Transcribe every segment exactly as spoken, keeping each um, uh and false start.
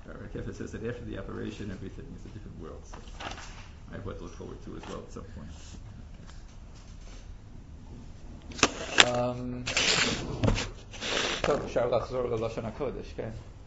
Kefa says that after the operation, everything is a different world. So I have what to look forward to as well at some point. Um, טוב, אפשר לחזור ללשון הקודש, כן?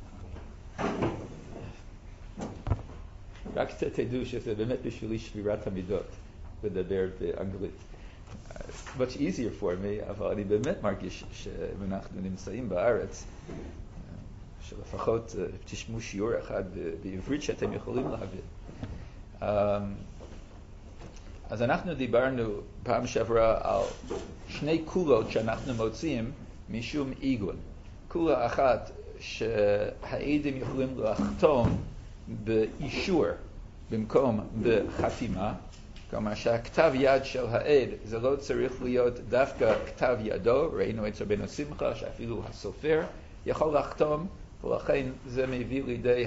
רק תדעו שזה באמת בשבילי שבירת המידות, לדבר באנגלית. It's much easier for me, אבל אני באמת מרגיש שאם אנחנו נמצאים בארץ, שלפחות תשמעו שיעור אחד בעברית שאתם יכולים להבין. אז אנחנו דיברנו פעם שעברה על שני קולות שאנחנו מוצאים משום עיגון. קולה אחת שהעדים יכולים לחתום באישור במקום בחתימה, כלומר שהכתב יד של העד זה לא צריך להיות דווקא כתב ידו, ראינו את רבנו שמחה שאפילו הסופר יכול לחתום, ולכן זה מביא לידי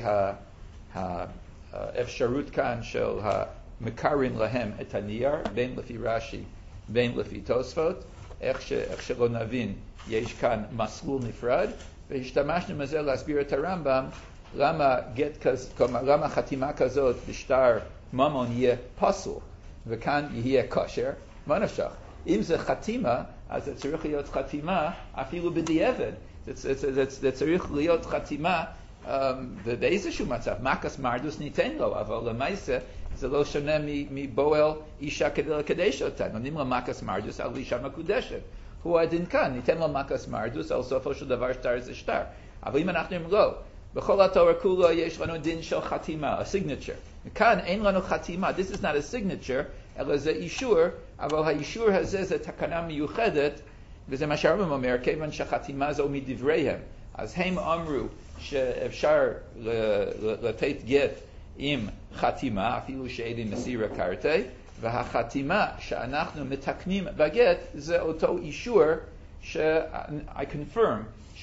האפשרות כאן של המקרין להם את הנייר, בין לפי רש"י, בין לפי תוספות, איך, ש, איך שלא נבין, יש כאן מסלול נפרד, והשתמשנו מזה להסביר את הרמב"ם, למה גט כזה, כלומר, למה חתימה כזאת בשטר ממון יהיה פסול, וכאן יהיה כשר, מה נפשך? אם זה חתימה, אז זה צריך להיות חתימה אפילו בדיעבד. זה, זה, זה, זה, זה צריך להיות חתימה um, באיזשהו מצב. מקס מרדוס ניתן לו, אבל למעשה זה לא שונה מבועל אישה כדי לקדש אותה. נותנים לו מקס מרדוס על אישה מקודשת. הוא הדין כאן, ניתן לו מקס מרדוס על סופו של דבר שטר זה שטר. אבל אם אנחנו אומרים לא, בכל התורה כולו יש לנו דין של חתימה, a signature. כאן אין לנו חתימה, this is not a signature, אלא זה אישור, אבל האישור הזה זה תקנה מיוחדת, וזה מה שהרמב"ם אומר, כיוון שהחתימה זו מדבריהם. אז הם אמרו שאפשר לתת גט עם חתימה, אפילו שעדים מסירה קרתי, והחתימה שאנחנו מתקנים בגט זה אותו אישור ש- I confirm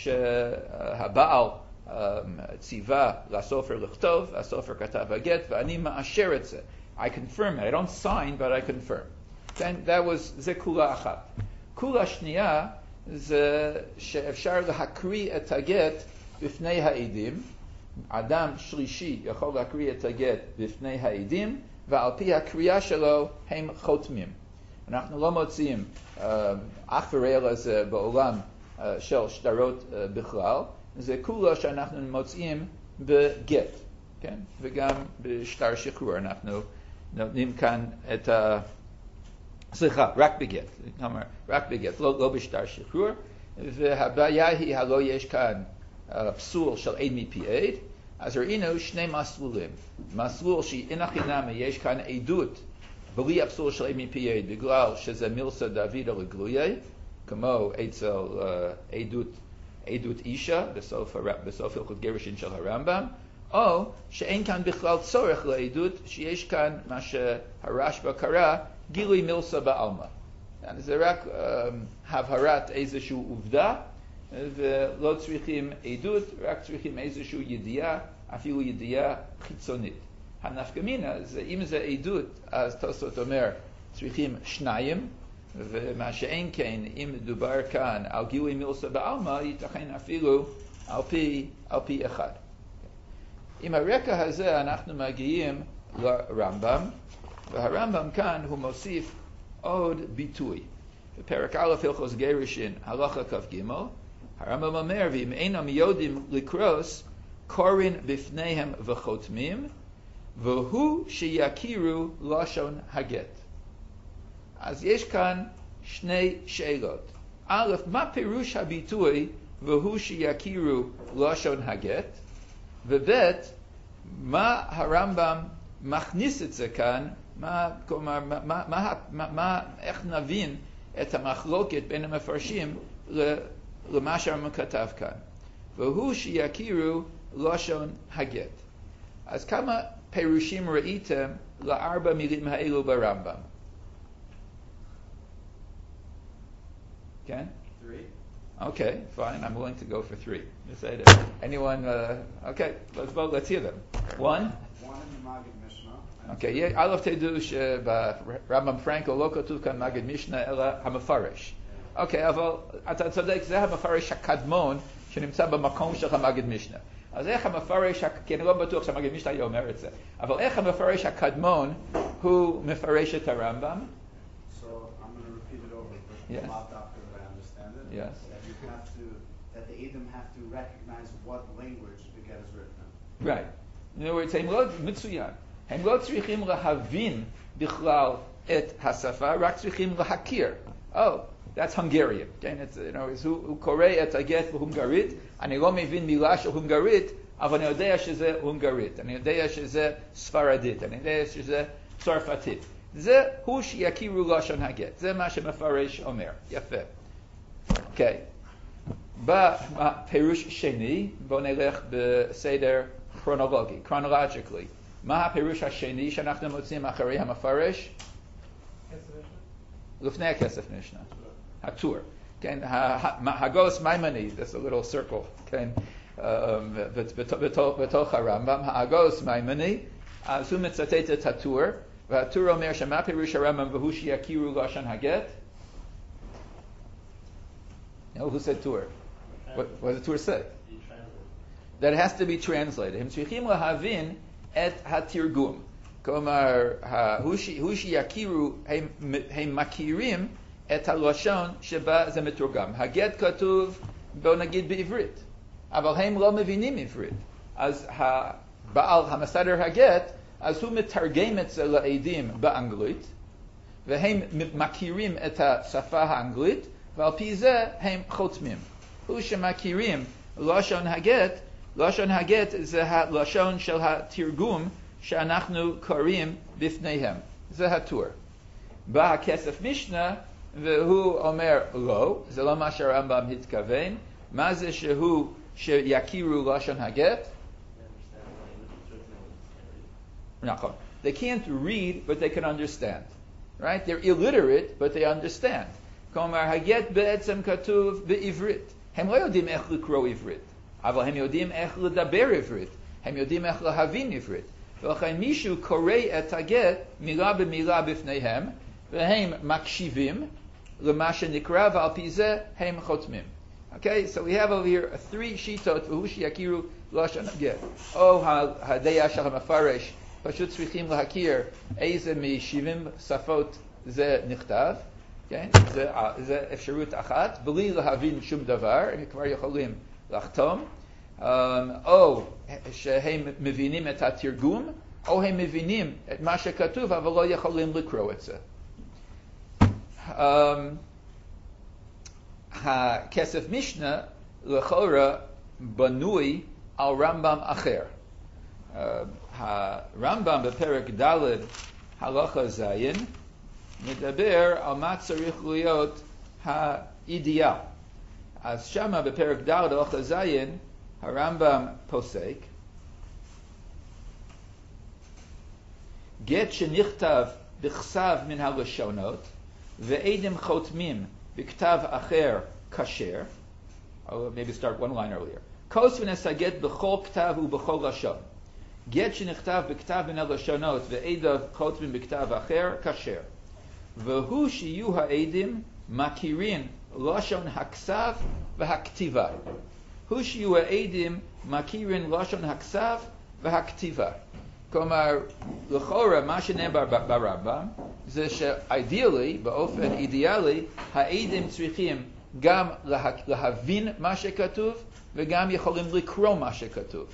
שהבעל um, ציווה לסופר לכתוב, הסופר כתב בגט, ואני מאשר את זה. I confirm it. I don't sign, but I confirm. Then that was, זה כולה אחת. כולה שנייה זה שאפשר להקריא את הגט בפני העדים. אדם שלישי יכול להקריא את הגט בפני העדים, ועל פי הקריאה שלו הם חותמים. אנחנו לא מוצאים אח ורע לזה בעולם של שטרות בכלל, זה כולה שאנחנו מוצאים בגט, כן? וגם בשטר שחרור אנחנו נותנים כאן את ה... סליחה, רק בגט, כלומר, רק בגט, לא, לא בשטר שחרור, והבעיה היא הלא יש כאן פסול של עד מפי עד, אז ראינו שני מסלולים. מסלול שאין החינמי, יש כאן עדות בלי הפסול של עד מפי עד, בגלל שזה מילסא דוד על הגלויה, כמו אצל uh, עדות, עדות אישה, בסוף, בסוף הלכות גירושין של הרמב"ם, או שאין כאן בכלל צורך לעדות, שיש כאן מה שהרשב"א קרא, גילוי מילסא בעלמא. זה רק um, הבהרת איזושהי עובדה, ולא צריכים עדות, רק צריכים איזושהי ידיעה, אפילו ידיעה חיצונית. הנפקא מינה, זה, אם זה עדות, אז תוספות אומר, צריכים שניים, ומה שאין כן, אם מדובר כאן על גילוי מילסא בעלמא, ייתכן אפילו על פי, על פי אחד. עם הרקע הזה אנחנו מגיעים לרמב"ם, והרמב"ם כאן הוא מוסיף עוד ביטוי. בפרק א' הלכות גירושין, הלכה כ"ג, הרמב"ם אומר, ואם אינם יודעים לקרוס, קוראים בפניהם וחותמים, והוא שיכירו לשון הגט. אז יש כאן שני שאלות. א', מה פירוש הביטוי והוא שיכירו לשון הגט? וב', מה הרמב"ם מכניס את זה כאן? מה, כלומר, מה, מה, מה, מה, מה, איך נבין את המחלוקת בין המפרשים למה שהרמב"ם כתב כאן? והוא שיכירו לשון הגט. אז כמה פירושים ראיתם לארבע מילים האלו ברמב"ם? Okay? Three. Okay, fine. I'm willing to go for three. Decided. Anyone? Uh, okay, let's vote. Let's hear them. One. One in the Maggid Mishnah. Okay, א' תדעו שברמב"ם פרנקל לא כתוב כאן מגד משנה אלא המפרש. אוקיי, אבל אתה צודק, זה המפרש הקדמון שנמצא במקום שלך מגד משנה. אז איך המפרש, כי אני לא בטוח שהמגיד משנה היה אומר את זה, אבל איך המפרש הקדמון הוא מפרש את הרמב"ם? So I'm going to repeat it over for Yes. the Maat doctor that I understand it. Yes. That you have to, that the Edom have to recognize what language the get is written in. Right. In other words, הם לא, מצוין. הם לא צריכים להבין בכלל את השפה, רק צריכים להכיר. Oh, that's Hungarian. כן, it's, you know, הוא, הוא קורא את הגט בהונגרית, אני לא מבין מילה של הונגרית, אבל אני יודע שזה הונגרית, אני יודע שזה ספרדית, אני יודע שזה צרפתית. זה הוא שיכירו לשון הגט, זה מה שמפרש אומר. יפה. אוקיי. בפירוש שני, בואו נלך בסדר כרונולוגי, chronologically. מה הפירוש השני שאנחנו מוצאים אחרי המפרש? לפני הכסף משנה. הטור. כן, הגוס מיימוני, that's a little circle, כן, בתוך הרמב"ם, הגוס מיימוני, אז הוא מצטט את הטור, והטור אומר שמה פירוש הרמב"ם והוא שיכירו לשון הגט? No, who said tour? What, what does the tour say? That it has to be translated. הם צריכים להבין את התרגום. כלומר, הוא שיכירו, הם מכירים את הלשון שבה זה מתורגם. הגט כתוב, בוא נגיד בעברית, אבל הם לא מבינים עברית. אז הבעל המסדר הגט, אז הוא מתרגם את זה לעדים באנגלית, והם מכירים את השפה האנגלית, ועל פי זה הם חותמים. הוא שמכירים לשון הגט, לשון הגט זה הלשון של התרגום שאנחנו קוראים בפניהם. זה הטור. בא הכסף משנה, והוא אומר לא, זה לא מה שהרמב"ם התכוון. מה זה שהוא שיכירו לשון הגט? נכון. They can't read, but they can understand. Right? They're illiterate, but they understand. כלומר, הגט בעצם כתוב בעברית. הם לא יודעים איך לקרוא עברית, אבל הם יודעים איך לדבר עברית. הם יודעים איך להבין עברית. ולכן מישהו קורא את הגט מילה במילה בפניהם, והם מקשיבים למה שנקרא, ועל פי זה הם חותמים. Okay, so we have over here three שיטות, והוא שיכירו לשון הגט. או הדעה של המפרש, פשוט צריכים להכיר איזה מ-שבעים שפות זה נכתב. כן? זה, זה אפשרות אחת, בלי להבין שום דבר, הם כבר יכולים לחתום. Um, או שהם מבינים את התרגום, או הם מבינים את מה שכתוב, אבל לא יכולים לקרוא את זה. Um, הכסף משנה לכאורה בנוי על רמב"ם אחר. Uh, הרמב"ם בפרק ד' הלכה זין, מדבר על מה צריך להיות האידיאל. אז שמה בפרק ד' הלכה זין, הרמב"ם פוסק, גט שנכתב בכתב מן הלשונות, ועדים חותמים בכתב אחר כשר, or maybe start one line earlier, כוספנס הגט בכל כתב ובכל לשון. גט שנכתב בכתב מן הלשונות, ועדיו חותמים בכתב אחר כשר. והוא שיהיו העדים מכירים לשון הכתב והכתיבה. הוא שיהיו העדים מכירים לשון הכתב והכתיבה. כלומר, לכאורה מה שנאמר ברמב"ם זה שאידיאלי, באופן אידיאלי, העדים צריכים גם להבין מה שכתוב וגם יכולים לקרוא מה שכתוב.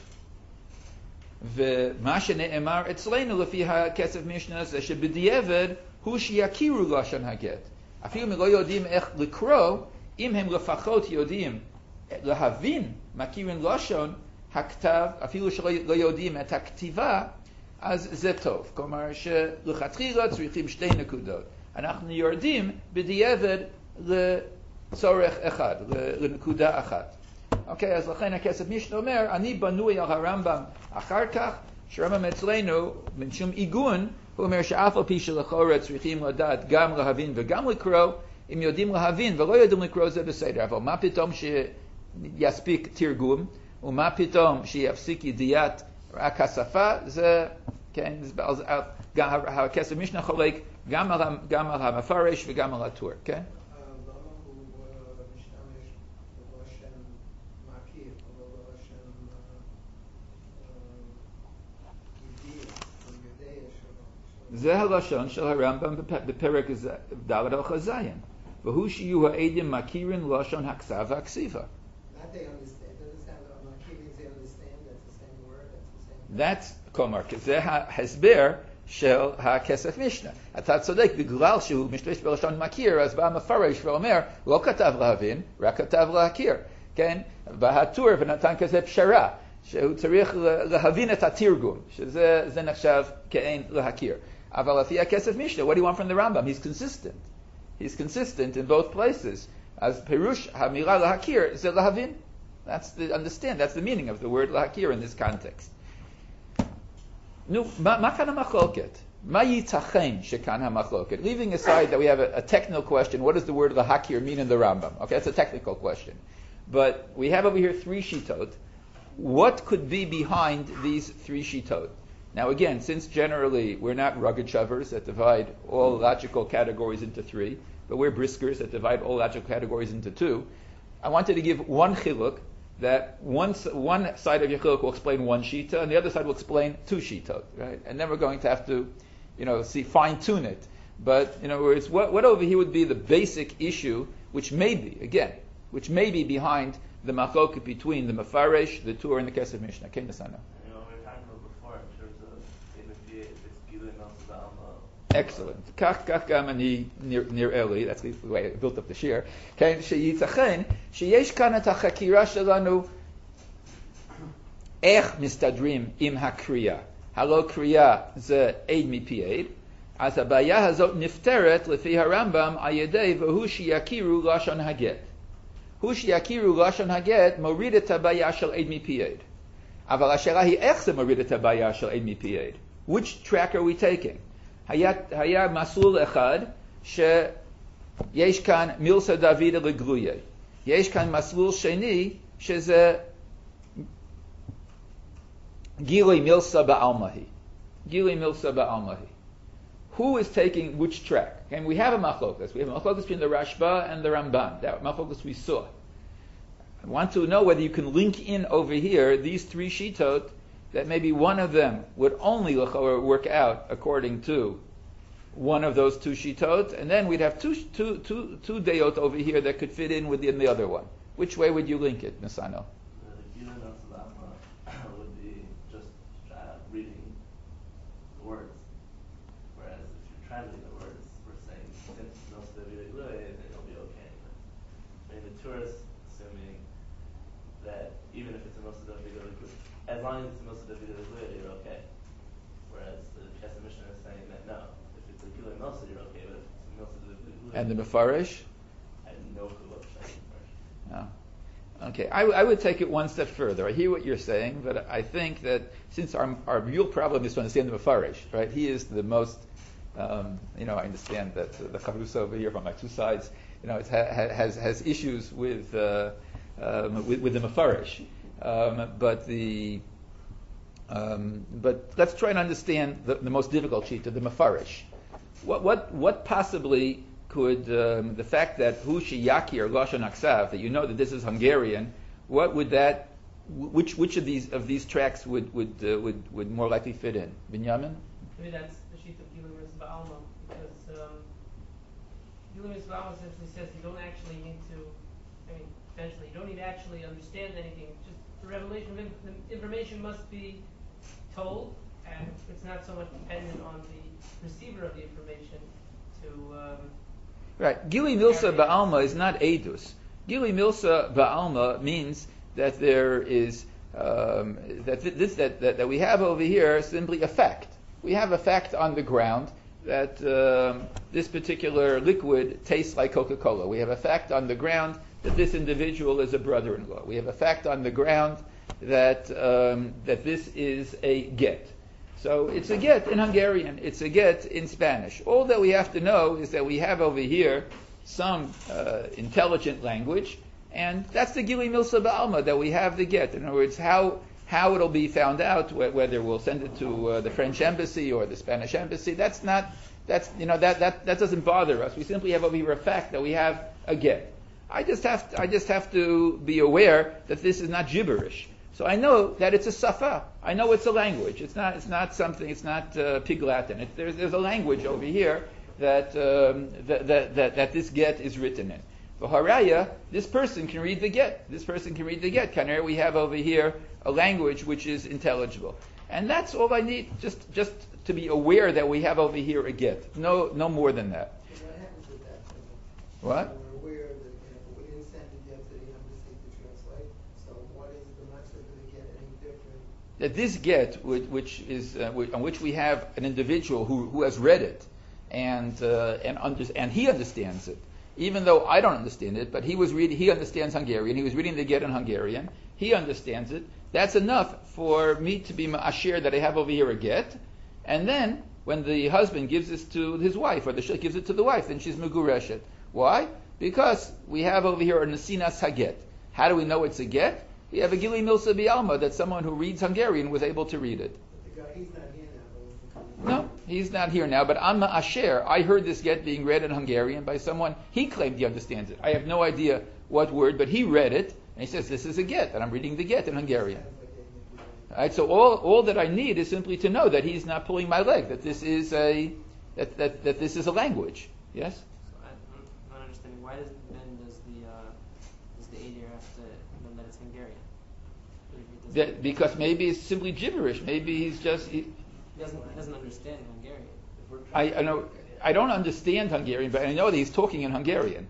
ומה שנאמר אצלנו לפי הכסף משנה זה שבדיעבד הוא שיכירו לשון הגט. אפילו אם לא יודעים איך לקרוא, אם הם לפחות יודעים להבין, מכירים לשון הכתב, אפילו שלא לא יודעים את הכתיבה, אז זה טוב. כלומר שלכתחילה צריכים שתי נקודות. אנחנו יורדים בדיעבד לצורך אחד, לנקודה אחת. אוקיי, אז לכן הכסף משנה אומר, אני בנוי על הרמב"ם אחר כך, שהרמב"ם אצלנו, בין שום עיגון, הוא אומר שאף על פי שלכאורה צריכים לדעת גם להבין וגם לקרוא, אם יודעים להבין ולא יודעים לקרוא זה בסדר, אבל מה פתאום שיספיק תרגום, ומה פתאום שיפסיק ידיעת רק השפה, זה, כן, אז גם הכסף משנה חולק גם על, גם על המפרש וגם על הטור, כן? למה הוא משתמש בלשון מכיר, אבל בלשון זה הלשון של הרמב"ם בפרק ד' הלכה זין. והוא שיהיו העדים מכירים לשון הכתב והכסיבה. That they understand. Does it have a Makivim they understand? That's the same word. That's the same. That's כלומר, זה ההסבר של הכסף משנה. אתה צודק, בגלל שהוא משתמש בלשון מכיר, אז בא המפרש ואומר, לא כתב להבין, רק כתב להכיר. כן? בהטור ונתן כזה פשרה, שהוא צריך להבין את התרגום, שזה נחשב כאין להכיר. אבל לפי הכסף משנה, what do you want from the Rambam? He's consistent. He's consistent in both places. אז פירוש המילה להכיר זה להבין. That's the understand, that's the meaning of the word להכיר in this context. נו, מה כאן המחלוקת? מה ייתכן שכאן המחלוקת? Leaving aside that we have a, a technical question, what does the word להכיר mean in the Rambam? Okay, that's a technical question. But we have over here three shitot. What could be behind these three shitot? Now again, since generally we're not rugged shovers that divide all logical categories into three, but we're briskers that divide all logical categories into two, I wanted to give one chiluk that one, one side of your chiluk will explain one shita and the other side will explain two shitot, right? And then we're going to have to, you know, see, fine-tune it. But, in other words, what, what over here would be the basic issue, which may be, again, which may be behind the machloket between the Mefaresh, the Tur, and the Kesef Mishnah. Okay, Nasana. You know, we were talking about before in terms of if it's Gilui Melsa Ba'alma. Excellent. Kach kach gam ani nir'eh li, that's the way I built up the shir. כן, שייתכן שיש כאן את החקירה שלנו איך מסתדרים עם הקריאה. הלא קריאה זה עד מפי עד, אז הבעיה הזאת נפתרת לפי הרמב"ם על ידי והוא שיכירו לשון הגט. הוא שיכירו לשון הגט מוריד את הבעיה של עד מפי עד. אבל השאלה היא איך זה מוריד את הבעיה של עד מפי עד. Which track are we taking? היה, היה מסלול אחד שיש כאן מילסא דוד לגלויה. יש כאן מסלול שני שזה גילוי מילסא בעלמאי. גילוי מילסא בעלמאי. Who is taking which track? And we have a machlokas. We have a machlokas between the Rashba and the Ramban. That machlokas we saw. I want to know whether you can link in over here these three shitot, that maybe one of them would only work out according to one of those two shitot, and then we'd have two, two, two, two deyot over here that could fit in with the, in the other one. Which way would you link it, Nasano? The Gilui Melsa Ba'alma would be just uh, reading the words. Whereas if you're translating the words, we're saying since Melsa David Glui, then it'll be okay. I mean, the tourist assuming that even if it's a Melsa David Glui, as long as it's a Melsa David Glui, you're okay. Whereas the Kesef Mishnah is saying that no, if it's a Gilui Melsa, you're okay, but if it's a Melsa David Glui, And the Mefarish? I have no clue what the second Mefarish. No. Okay, I, w- I would take it one step further. I hear what you're saying, but I think that since our, our real problem is to understand the Mefarish, right? He is the most, um, you know, I understand that uh, the Chavrusa over here from my two sides, you know, it ha- has has issues with uh, um, with, with the Mefarish, um, but the um, but let's try and understand the, the most difficult sheet of the Mefarish. What what what possibly could um, the fact that hu sheyakir lashon haksav, that you know that this is Hungarian, what would that, which which of these of these tracks would would uh, would would more likely fit in? Binyamin? Maybe that's the sheet of Gilui Melsa Ba'alma, because um, Gilui Melsa Ba'alma essentially says you don't actually need to. I mean, eventually you don't need to actually understand anything. Just the revelation, of inf- the information must be told, and it's not so much dependent on the receiver of the information to. Um, Right. Gilui Melsa Ba'alma is not edus. Gilui Melsa Ba'alma means that there is um, that this that, that that we have over here simply a fact. We have a fact on the ground that um, this particular liquid tastes like Coca-Cola. We have a fact on the ground that this individual is a brother-in-law. We have a fact on the ground that um, that this is a get. So it's a get in Hungarian, it's a get in Spanish. All that we have to know is that we have over here some uh, intelligent language, and that's the Gilui Melsa Ba'alma, that we have the get. In other words, how how it'll be found out, wh- whether we'll send it to uh, the French embassy or the Spanish embassy, that's not, that's, you know, that, that, that doesn't bother us. We simply have over here a fact that we have a get. I just have to, I just have to be aware that this is not gibberish. So I know that it's a safa. I know it's a language. It's not. It's not something. It's not uh, Pig Latin. It, there's, there's a language over here that, um, that, that that that this get is written in. For haraya, this person can read the get. This person can read the get. Kanare, we have over here a language which is intelligible, and that's all I need. Just just to be aware that we have over here a get. No no more than that. So what happens with that? What? We're aware that, you know, we didn't send it yet to the embassy to translate. So what is the matzah going to get any different? That this get, which, which is uh, which, on which we have an individual who, who has read it, and uh, and under, and he understands it, even though I don't understand it. But he was reading. He understands Hungarian. He was reading the get in Hungarian. He understands it. That's enough for me to be ma'asher that I have over here a get, and then when the husband gives this to his wife, or the shlich gives it to the wife, then she's megureshet. Why? Because we have over here a nesinas haget. How do we know it's a get? We have a gili milsa bialma, that someone who reads Hungarian was able to read it. But the guy, he's not here now. But No, he's not here now, but I'm asher. I heard this get being read in Hungarian by someone. He claimed he understands it. I have no idea what word, but he read it, and he says, this is a get, and I'm reading the get in Hungarian. All right, so all, all that I need is simply to know that he's not pulling my leg, that this is a, that, that, that this is a language. Yes? So I, I'm not understanding. Why does then does the uh, does the Adir have to know that it's Hungarian? If it doesn't- That, because maybe it's simply gibberish. Maybe he's just, he, he doesn't he doesn't understand Hungarian. If we're I, trying I know, I don't understand Hungarian, but I know that he's talking in Hungarian.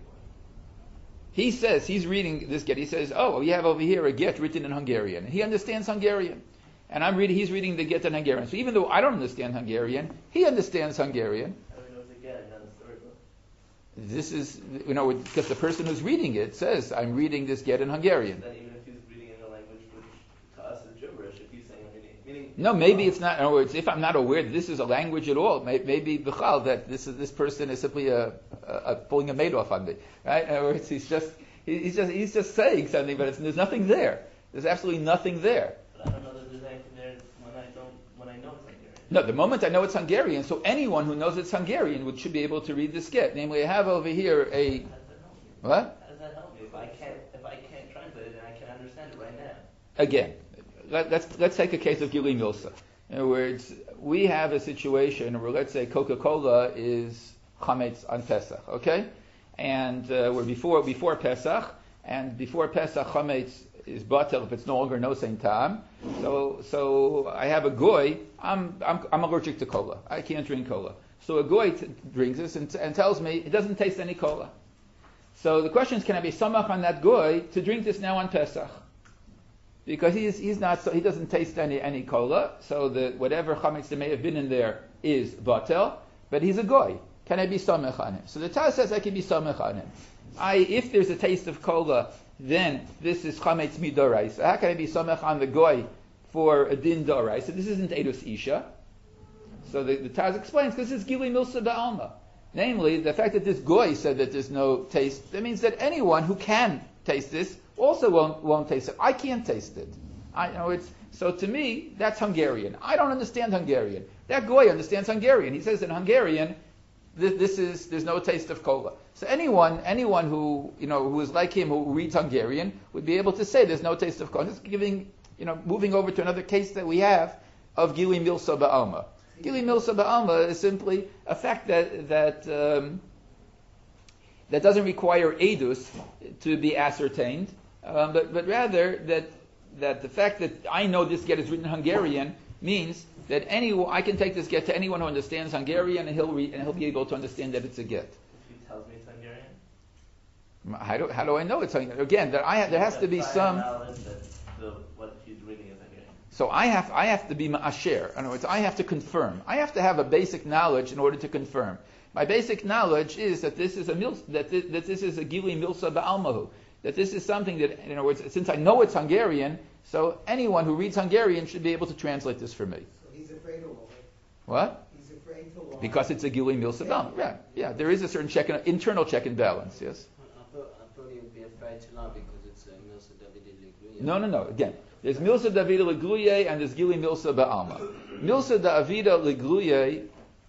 He says, he's reading this get, he says, oh, we have over here a get written in Hungarian. He understands Hungarian. And I'm reading, he's reading the get in Hungarian. So even though I don't understand Hungarian, he understands Hungarian. How do we know it's a get? Not a story book. This is, you know, because the person who's reading it says, I'm reading this get in Hungarian. Then even if he's reading in a language which to us is gibberish, if he's saying I'm reading, meaning No, maybe it's not, in other words, if I'm not aware that this is a language at all, may, maybe b'chal, that this is, this person is simply a, a, a pulling a Madoff on me. Right? In other words, he's just, he, he's just, he's just saying something, but it's, there's nothing there. There's absolutely nothing there. But I don't know that there's anything there when I don't when I know it's Hungarian. No, the moment I know it's Hungarian, so anyone who knows it's Hungarian would, should be able to read this get. Namely, I have over here a, How does that help me? what? How does that help me? If I can't if I can't translate it and I can't understand it right now. Again, let, let's let's take a case of Gili Milsa. In other words, we have a situation where, let's say, Coca-Cola is chametz on Pesach, okay, and uh, we're before before Pesach, and before Pesach chametz is batel if it's no longer no same time. So so I have a goy. I'm I'm I'm allergic to cola. I can't drink cola. So a goy t- drinks this and, and tells me it doesn't taste any cola. So the question is, can I be samach on that goy to drink this now on Pesach? Because he's he's not so he doesn't taste any any cola, so the whatever chametz that may have been in there is batel, but he's a goy. Can I be samech on him? So the Taz says I can be samech on him. I if there's a taste of cola, then this is chametz midoraisa. How can I be samech on the goy for a din doraisa? So this isn't edus isha. So the, the Taz explains because it's gili milsa ba'alma. Namely, the fact that this goy said that there's no taste, that means that anyone who can taste this also won't won't taste it. I can't taste it. I know it's so to me that's Hungarian. I don't understand Hungarian. That goy understands Hungarian. He says in Hungarian, this, this is there's no taste of cola. So anyone anyone who you know who is like him who reads Hungarian would be able to say there's no taste of cola. Just giving you know moving over to another case that we have of Gili Milsa Ba'alma. Gili Milsa Ba'alma is simply a fact that that um, that doesn't require edus to be ascertained, um, but but rather that that the fact that I know this get is written in Hungarian means that any I can take this get to anyone who understands Hungarian and he'll read, and he'll be able to understand that it's a get. If he tells me it's Hungarian. How do how do I know it's Hungarian? Again, there I there has to be Prior some. knowledge that the, what he's reading is Hungarian. So I have I have to be ma'asher. In other words, I have to confirm. I have to have a basic knowledge in order to confirm. My basic knowledge is that this is a mil, that this, that this is a gili milsa ba'almahu. That this is something that, in other words, since I know it's Hungarian, so anyone who reads Hungarian should be able to translate this for me. So he's afraid to lie. What? He's afraid to lie. Because it's a gili milsa ba'alma. Yeah, yeah. There is a certain check, and, internal check and balance. Yes. I thought, I thought he'd be afraid to lie because it's a Milsa David Ligluya. No, no, no. Again, there's milsa davida legluye and there's gili milsa ba'alma. Milsa davida legluye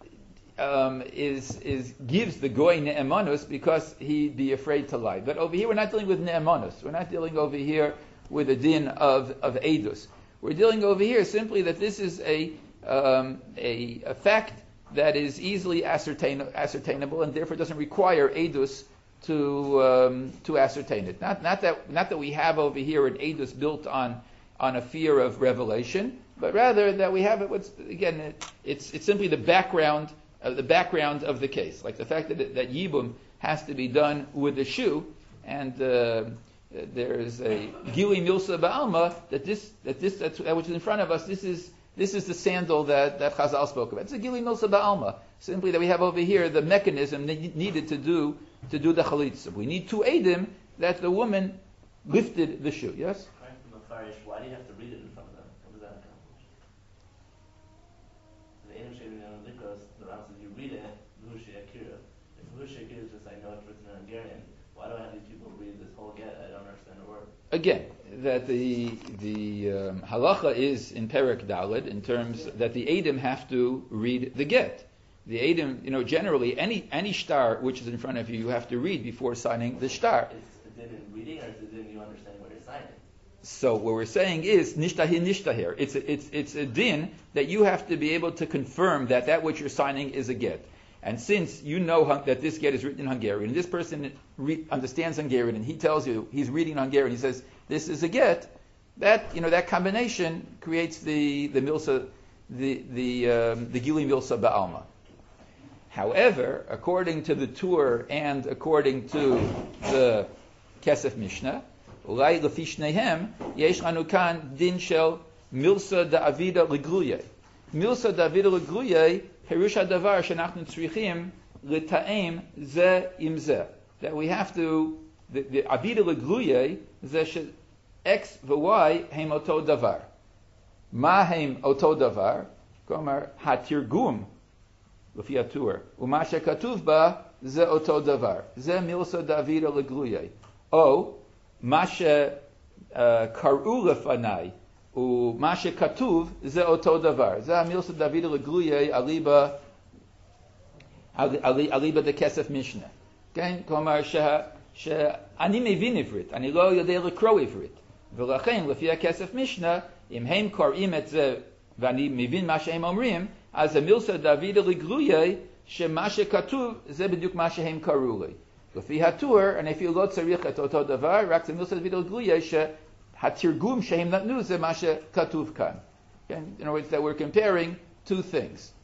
um, is is gives the goy ne'emanus because he'd be afraid to lie. But over here we're not dealing with ne'emanus. We're not dealing over here with the din of, of Eidus. We're dealing over here simply that this is a, um, a, a fact that is easily ascertain, ascertainable and therefore doesn't require Eidus to um, to ascertain it. Not not that not that we have over here an Eidus built on on a fear of revelation, but rather that we have it. What's again? It, it's it's simply the background uh, the background of the case, like the fact that that Yibum has to be done with the shoe, and uh, there's a Gili Milsa Ba'alma that this that this that's, that which is in front of us. This is this is the sandal that that Chazal spoke about. It's a Gili Milsa Ba'alma. Simply that we have over here the mechanism ne- needed to do to do the chalitza. We need two edim that the woman lifted the shoe. Yes. According to Mefarish, why do you have to read it in front of them? What does that accomplish? The Edim Shevin and Likos, the Ram says you read it, Vushi Akira. If Vushi Akira is just I know it's written in Hungarian, why do I have these people read this whole get? I don't understand a word. Again, that the the um, halacha is in Perek Daled in terms that the edim have to read the get. The edim, you know, generally any any shtar which is in front of you, you have to read before signing the shtar. Is it din in reading or is it din you understand what you're signing? So what we're saying is nishtahir nishtahir. It's a, it's it's a din that you have to be able to confirm that that which you're signing is a get. And since you know hun- that this get is written in Hungarian, and this person re- understands Hungarian, and he tells you he's reading Hungarian, he says this is a get. That you know that combination creates the the milsa, the the um, the gili milsa ba'alma. However, according to the Tur and according to the Kesef Mishnah, Ulai lefi shneihem yesh lanu kan din shel milsa da'avida legluye. Milsa da'avida legluye perush hadavar shenachnu tzrichim l'ta'em ze im ze. That we have to the, the avida legluye ze she x v'y hem oto davar. Ma hem oto davar? Komer hatirgum. לפי הטור. ומה שכתוב בה זה אותו דבר. זה מילסא דאבידא לגלויה. או מה שקראו לפניי ומה שכתוב זה אותו דבר. זה המילסא דאבידא לגלויה אליבא אליבא דכסף משנה. כן? כלומר שאני מבין עברית, אני לא יודע לקרוא עברית. ולכן לפי הכסף משנה, אם הם קוראים את זה ואני מבין מה שהם אומרים, אז המילסא דאבידא לגלויה, שמה שכתוב זה בדיוק מה שהם קראו לי. לפי הטור, אני אפילו לא צריך את אותו דבר, רק זה מילסא דאבידא לגלויה, שהתרגום שהם נתנו זה מה שכתוב כאן. In other words, that we're comparing two things.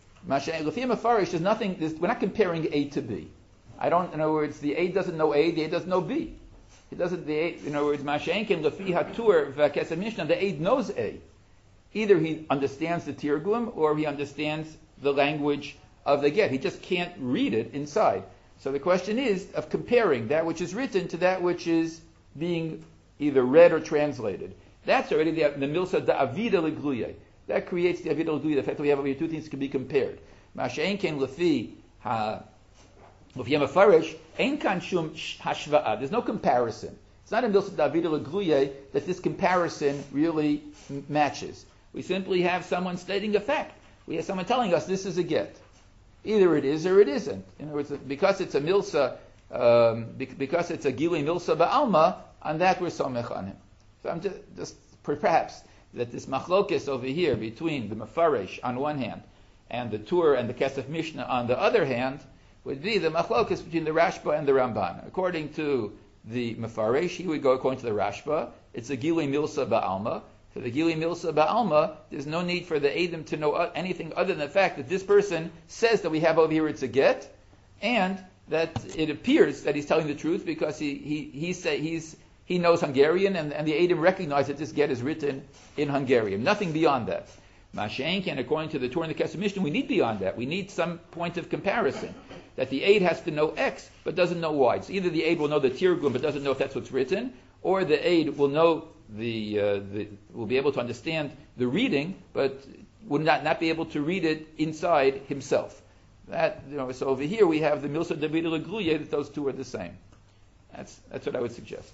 לפי המפרש, there's nothing, there's, we're not comparing A to B. I don't, in other words, the A doesn't know A, the A doesn't know B. It doesn't, the A, in other words, מה שאינכן לפי הטור והכסף משנה, the A knows A. Either he understands the tirgum or he understands the language of the get. He just can't read it inside. So the question is of comparing that which is written to that which is being either read or translated. That's already the, the milsa da'avida legluye. That creates the avida legluye. The fact that we have over here two things can be compared. Masha'en ken lefi ha lefi hamafarish ein kan shum hashva'a. There's no comparison. It's not a milsa da'avida legluye that this comparison really m- matches. We simply have someone stating a fact. We have someone telling us this is a get. Either it is or it isn't. In other words, because it's a milsa, um, because it's a gili milsa ba'alma, on that we're somech on him. So I'm just, just perhaps that this machlokes over here between the Mefarish on one hand and the Tur and the Kesef Mishnah on the other hand would be the machlokes between the Rashba and the Ramban. According to the Mefarish, he would go according to the Rashba. It's a gili milsa ba'alma. For the Gili Milsa Ba'alma, there's no need for the Eidim to know anything other than the fact that this person says that we have over here it's a get, and that it appears that he's telling the truth because he he he say he's he knows Hungarian, and, and the Eidim recognize that this get is written in Hungarian. Nothing beyond that. Masha'enken, according to the Torah and the Kesef Mishnah, we need beyond that. We need some point of comparison. That the aid has to know X, but doesn't know Y. So either the aid will know the Tirgum, but doesn't know if that's what's written, or the aid will know the, uh, the will be able to understand the reading, but would not, not be able to read it inside himself. That you know. So over here we have the Milsa David Legluye, that those two are the same. That's that's what I would suggest.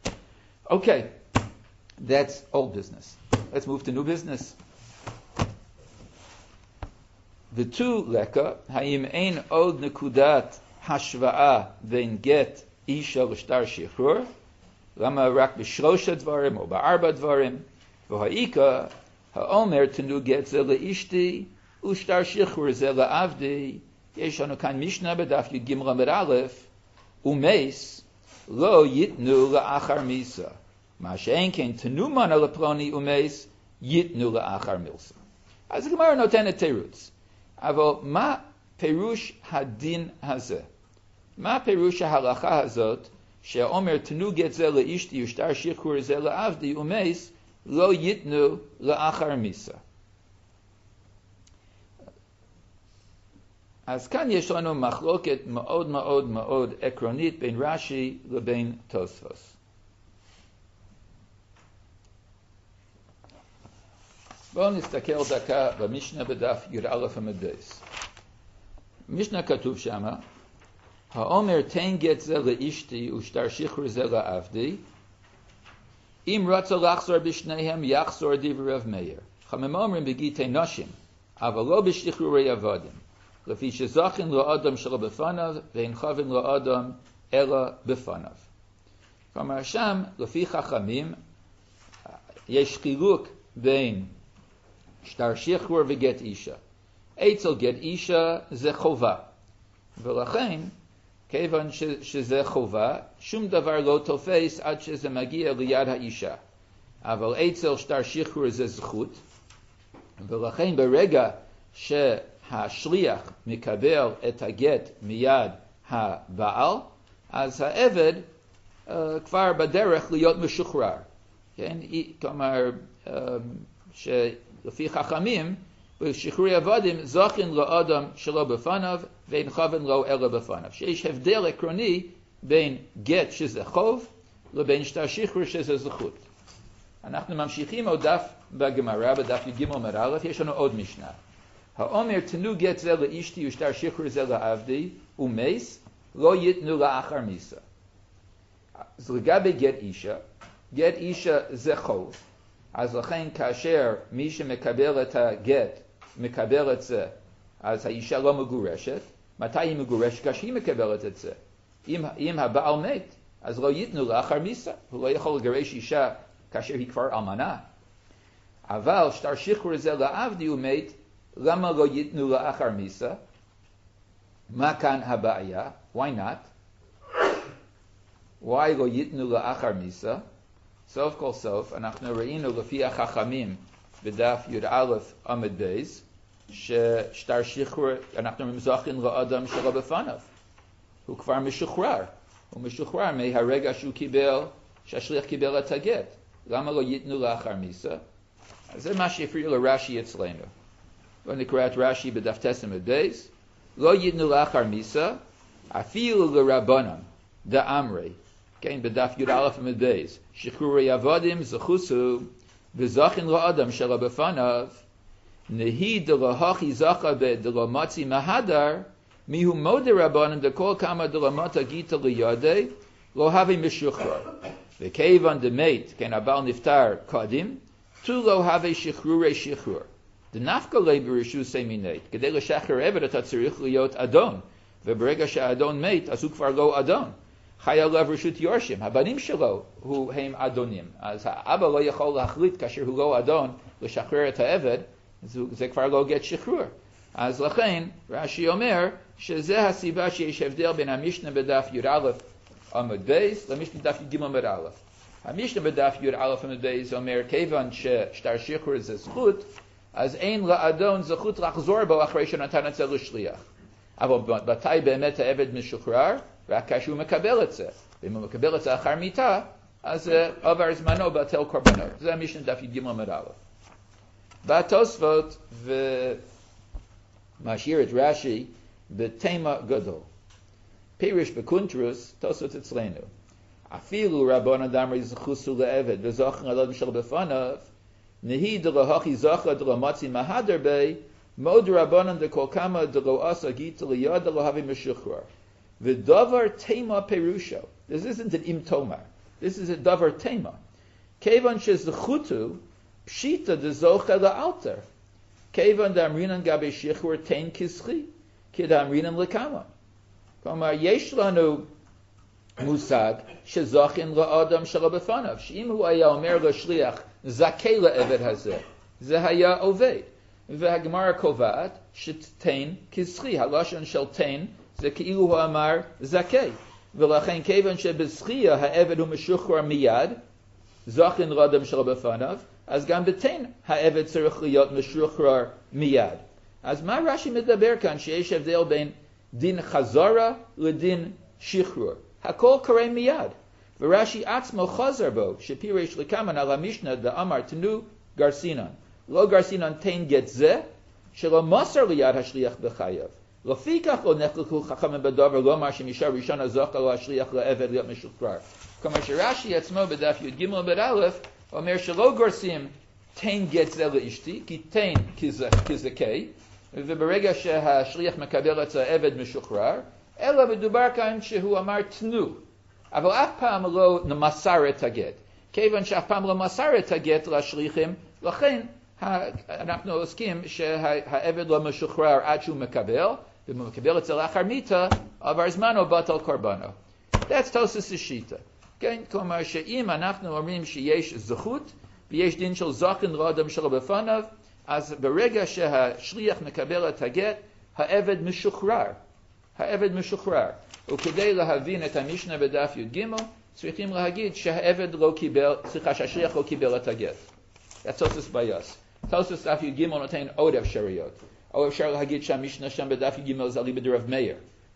Okay, that's old business. Let's move to new business. The two leka haim ein od nekudat hashva'a ben get isha l'shtar shichrur למה רק בשלושה דברים או בארבע דברים? והאיקה, האומר תנו גט זה לאשתי, ושטר שחרור זה לעבדי. יש לנו כאן משנה בדף י"ג עמוד א', ומייס לא ייתנו לאחר מיסה. מה שאין כן תנו מנה לפלוני ומייס, ייתנו לאחר מילסה. אז הגמרא נותנת תירוץ. אבל מה פירוש הדין הזה? מה פירוש ההלכה הזאת, שהאומר תנו גט זה לאשתי ושטר שחרור זה לעבדי ומייס, לא ייתנו לאחר מיסה. אז כאן יש לנו מחלוקת מאוד מאוד מאוד עקרונית בין רש"י לבין תוספות. בואו נסתכל דקה במשנה בדף י"א עמוד בייס. משנה כתוב שמה, האומר תן גט זה לאשתי ושטר שחרור זה לעבדי, אם רצה לחזור בשניהם יחזור דברי רב מאיר. חכמים אומרים בגיטי נשים, אבל לא בשחרורי עבדים. לפי שזכין לו אדם שלא בפניו, ואין כוון לו אדם אלא בפניו. כלומר שם, לפי חכמים, יש חילוק בין שטר שחרור וגט אישה. אצל גט אישה זה חובה. ולכן, כיוון ש- שזה חובה, שום דבר לא תופס עד שזה מגיע ליד האישה. אבל אצל שטר שחרור זה זכות, ולכן ברגע שהשליח מקבל את הגט מיד הבעל, אז העבד uh, כבר בדרך להיות משוחרר. כן? כלומר, uh, שלפי חכמים, בשחרורי עבדים זכין לו אדם שלא בפניו ואין כוון לו אלא בפניו. שיש הבדל עקרוני בין גט שזה חוב לבין שטר שחרור שזה זכות. אנחנו ממשיכים עוד דף בגמרא, בדף י"ג עמוד א', יש לנו עוד משנה. האומר תנו גט זה לאשתי ושטר שחרור זה לעבדי ומייס לא ייתנו לאחר מיסה. אז לגבי גט אישה, גט אישה זה חוב. אז לכן כאשר מי שמקבל את הגט מקבל את זה, אז האישה לא מגורשת. מתי היא מגורשת? כאשר היא מקבלת את זה. אם, אם הבעל מת, אז לא ייתנו לאחר מיסה. הוא לא יכול לגרש אישה כאשר היא כבר אלמנה. אבל שטר שחרור זה לעבדי הוא מת, למה לא ייתנו לאחר מיסה? מה כאן הבעיה? Why not? Why לא ייתנו לאחר מיסה? סוף כל סוף, אנחנו ראינו לפי החכמים בדף י"א עמוד בייס, ששטר שחרור, אנחנו זכין לו אדם שלא בפניו. הוא כבר משוחרר. הוא משוחרר מהרגע שהוא קיבל, שהשליח קיבל את הגט. למה לא ייתנו לאחר מיסה? אז זה מה שהפריע לרש"י אצלנו. בואו נקרא את רש"י בדף טס עמוד בייס. לא ייתנו לאחר מיסה, אפילו לרבנן, דאמרי. כן, בדף י"א עמוד בייס. שחרורי עבדים זכוסו, וזכין לו אדם שלא בפניו, נהי דלא הכי זכה בדלא מצי מהדר, מיהו מודה רבנן דכל כמה דלא מתה גיטה לידי, לא הווה משוחרר. וכיוון דמת, כן, הבעל נפטר קודם, תו לא הווה שחרורי שחרור. דנפקא ליה ברשוסי מינית. כדי לשחרר עבד אתה צריך להיות אדון, וברגע שהאדון מת, אז הוא כבר לא אדון. חי עליו רשות יורשים, הבנים שלו הוא, הם אדונים. אז האבא לא יכול להחליט כאשר הוא לא אדון לשחרר את העבד, זה, זה כבר לא גט שחרור. אז לכן רש"י אומר שזה הסיבה שיש הבדל בין המשנה בדף י"א עמוד בייס למשנה בדף י"ג עמוד א'. המשנה בדף י"א עמוד בייס אומר כיוון ששטר שחרור זה זכות, אז אין לאדון זכות לחזור בו אחרי שנתן את זה לשליח. אבל מתי באמת העבד משוחרר? רק כאשר הוא מקבל את זה. ואם הוא מקבל את זה אחר מיתה, אז עבר זמנו בטל קורבנות. זה המשנה דף י"ג עמוד א'. בא תוספות ומשאיר את רש"י בתמה גדול. פירוש בקונטרוס, תוספות אצלנו. אפילו רבנן דאמרי זכוסו לעבד וזכין על אדם שלא בפניו, נהי דלא הכי זכה דלא מצי מהדר בי, מאוד רבנן דכל כמה דלא עשה גיטה ליד דלא הווה משוחרר. ודבר תמה פירושו. This isn't an im tomar. This is a דבר תמה. כיוון שזכותו, פשיטה דזוכה לאלתר. כיוון דאמרינן גבי שחרור תן כזכי, כדאמרינן לכמה. כלומר, יש לנו מושג שזוכין לאדם שלא בפניו, שאם הוא היה אומר לשליח זכה לעבד הזה, זה היה עובד. והגמרא קובעת שתן כזכי, הלשון של תן זה כאילו הוא אמר זכה, ולכן כיוון שבזכייה העבד הוא משוחרר מיד, זוכין לאדם שלא בפניו, אז גם בתן העבד צריך להיות משוחרר מיד. אז מה רש"י מדבר כאן? שיש הבדל בין דין חזרה לדין שחרור. הכל קורה מיד. ורש"י עצמו חוזר בו, שפירש לכמן על המשנה דאמר תנו גרסינן. לא גרסינן תן גט זה, שלא מוסר ליד השליח בחייו. לפיכך לא נחלקו חכמים בדבר לומר שמשעה ראשונה זוכה לו השליח לעבד להיות משוחרר. כלומר שרש"י עצמו בדף י"ג ב' אומר שלא גורסים תן גט זה לאשתי, כי תן כזכאי, וברגע שהשליח מקבל את העבד משוחרר, אלא מדובר כאן שהוא אמר תנו, אבל אף פעם לא מסר את הגט. כיוון שאף פעם לא מסר את הגט לשליחים, לכן אנחנו עוסקים שהעבד לא משוחרר עד שהוא מקבל, ואם הוא מקבל את זה לאחר מיתה, עבר זמנו בטל קורבנו. That's Tosas Shita. כן, כלומר שאם אנחנו אומרים שיש זכות, ויש דין של זוכין לאדם שלא בפניו, אז ברגע שהשליח מקבל את הגט, העבד משוחרר. העבד משוחרר. וכדי להבין את המשנה בדף י"ג, צריכים להגיד שהעבד לא קיבל, סליחה, שהשליח לא קיבל את הגט. זה תוסס ביוס. תוסס דף י"ג נותן עוד אפשרויות. או אפשר להגיד שהמשנה שם בדף י"ג זה אליבא דרב מאיר,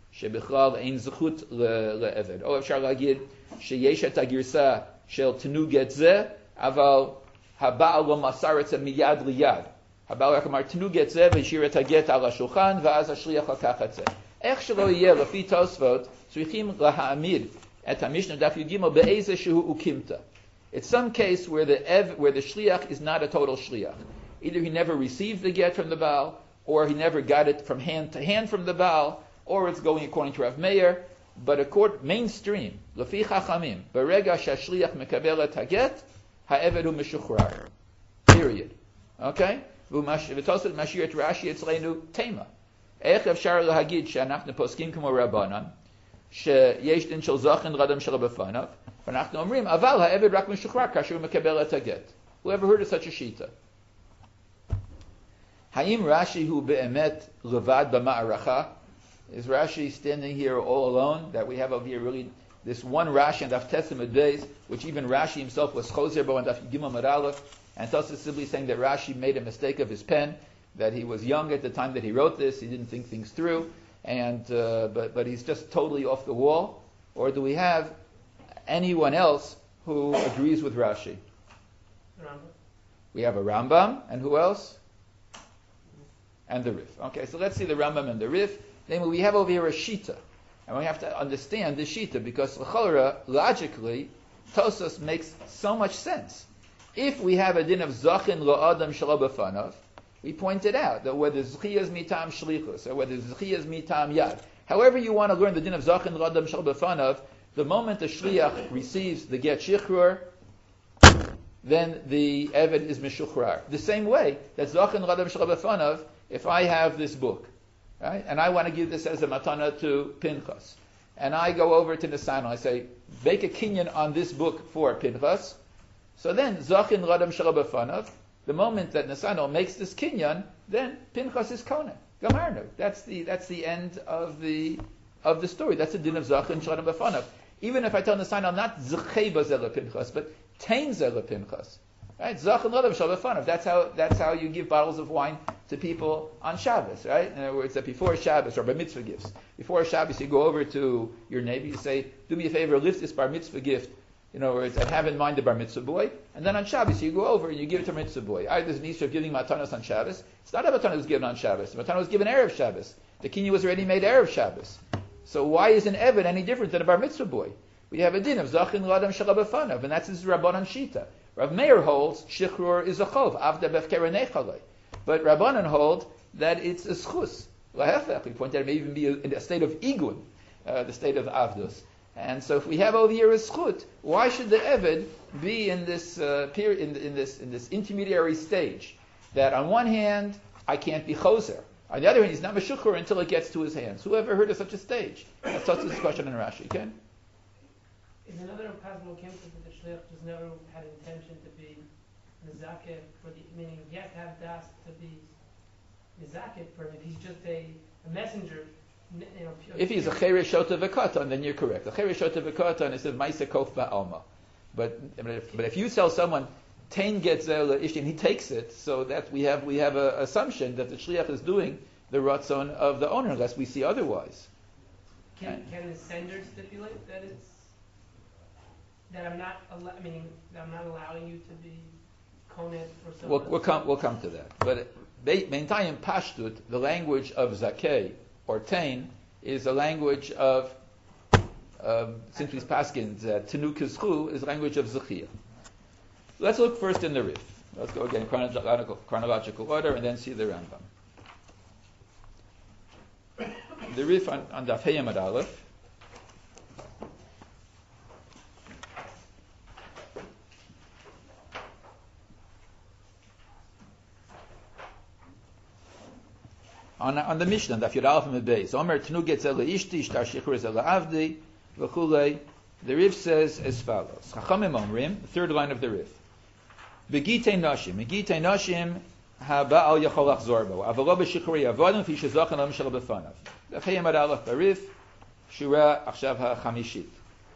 שבכלל אין זכות לעבד. או אפשר להגיד שיש את הגרסה של תנו גט זה, אבל הבעל לא מסר את זה מיד ליד. הבעל רק אמר תנו גט זה והשאיר את הגט על השולחן, ואז השליח לקח את זה. איך שלא יהיה, לפי תוספות, צריכים להעמיד את המשנה דף י"ג באיזשהו אוקימתא. It's some case where the ev, where the shliach is not a total shliach. Either he never received the get from the Baal, or he never got it from hand to hand from the Baal, or it's going according to Rav Meir. But according mainstream, לפי חכמים, ברגע שהשליח מקבל את הגט, העבד הוא משוחרר. Period. Okay? ותוספות משאיר את רש"י אצלנו תמה. איך אפשר להגיד שאנחנו פוסקים כמו רבנן, שיש דין של זוכין לאדם שלא בפניו, ואנחנו אומרים, אבל העבד רק משוחרר כאשר הוא מקבל את הגט. Who ever heard of such a shita? האם רש"י הוא באמת לבד במערכה? Is Rashi standing here all alone? That we have over here really this one Rashi and Daf Tesim days, which even Rashi himself was chozer bo and Daf Gimel Amud Aleph, and Tosas is simply saying that Rashi made a mistake of his pen, that he was young at the time that he wrote this, he didn't think things through, and uh, but but he's just totally off the wall. Or do we have anyone else who agrees with Rashi? Rambam. We have a Rambam, and who else? And the Rif. Okay, so let's see the Rambam and the Rif. Namely, we have over here a Shita, and we have to understand this Shita, because l'cholera, logically, Tosas makes so much sense. If we have a din of Zachin la'adam shelo b'fanav, we pointed out that whether Zechiyah is mitam shlichus, or whether Zechiyah is mitam yad, however you want to learn the din of Zachin la'adam shelo b'fanav, the moment the shliach receives the get shichrur, then the Eved is mishuchrar. The same way that Zachin la'adam shelo b'fanav, if I have this book, right, and I want to give this as a matana to Pinchas, and I go over to Nisan, I say, make a kinyan on this book for Pinchas, so then, Zachin Radam Shelo B'fanav, the moment that Nisano makes this kinyan, then Pinchas is Kohen. Gamarnu. That's the that's the end of the of the story. That's the din of Zachin Shelo B'fanav. Even if I tell Nisano not Zechei Bazel Pinchas, but Tain Zel Pinchas. Right? Zachin Radam Shelo B'fanav. That's how that's how you give bottles of wine to people on Shabbos, right? In other words, that before Shabbos, or bar mitzvah gifts. Before Shabbos, you go over to your neighbor, you say, do me a favor, lift this bar mitzvah gift. In other words, I have in mind the bar mitzvah boy, and then on Shabbos you go over and you give it to mitzvah boy. Either there's an issue of giving matanos on Shabbos. It's not a matana that was given on Shabbos. The matana was given Erev Shabbos. The kinyan was already made Erev Shabbos. So why is an Eved any different than a bar mitzvah boy? We have a din of Zachin L'Adam Shelo B'fanav, and that's his Rabbanan Shita. Rav Meir holds Shichrur is a chov, Avda Befkera Nechalei. But Rabbanan hold that it's a schus. Lahefech, we pointed out it may even be in a state of igun, uh, the state of Avdus. And so, if we have over here a schut, why should the Eved be in this uh, period, in, in this in this intermediary stage? That on one hand, I can't be choser. On the other hand, he's not meshuchur until it gets to his hands. Who ever heard of such a stage? That's Tosafos' question in Rashi. Ken? Is another possible case that the shliach just never had intention to be mizakeh for the, meaning he has to have das to be mizakeh for him. If he's just a, a messenger, n- you know. If he's a cheresh shota v'katan, then you're correct. A cheresh shota v'katan is a ma'aseh kof ba'alma. But but if, but if you tell someone Tain gets ishti and he takes it, so that we have we have an assumption that the shliach is doing the ratzon of the owner, unless we see otherwise. Can, can the sender stipulate that it's that I'm not al- meaning that I'm not allowing you to be konet for someone? We'll, we'll come we'll come to that. But meintayim pashtut, the language of zakeh or tain, is a language of um, since we've paskin that tenu kizchu is the language of zechiyah. Let's look first in the Rif. Let's go again in chronological, chronological order and then see the Rambam. The Rif on, on Daf Hey Amud Aleph. On, on the Mishnah, Daf Yud Aleph Amud Beis, Omer Tnu Getzel Ishti, Shtar Shichur Zel Avdi, V'chulei. The Rif says as follows. Chachamim Omrim, the third line of the Rif. Begitei Nashim, Begitei Nashim, Haba'al Yachol Achzor Bo, Avalo B'Shichuri Avodim, Fi Shezachan Lam Shel B'Fanav. Daf Hey Amud Aleph Barif, Shura Achshav HaChamishit.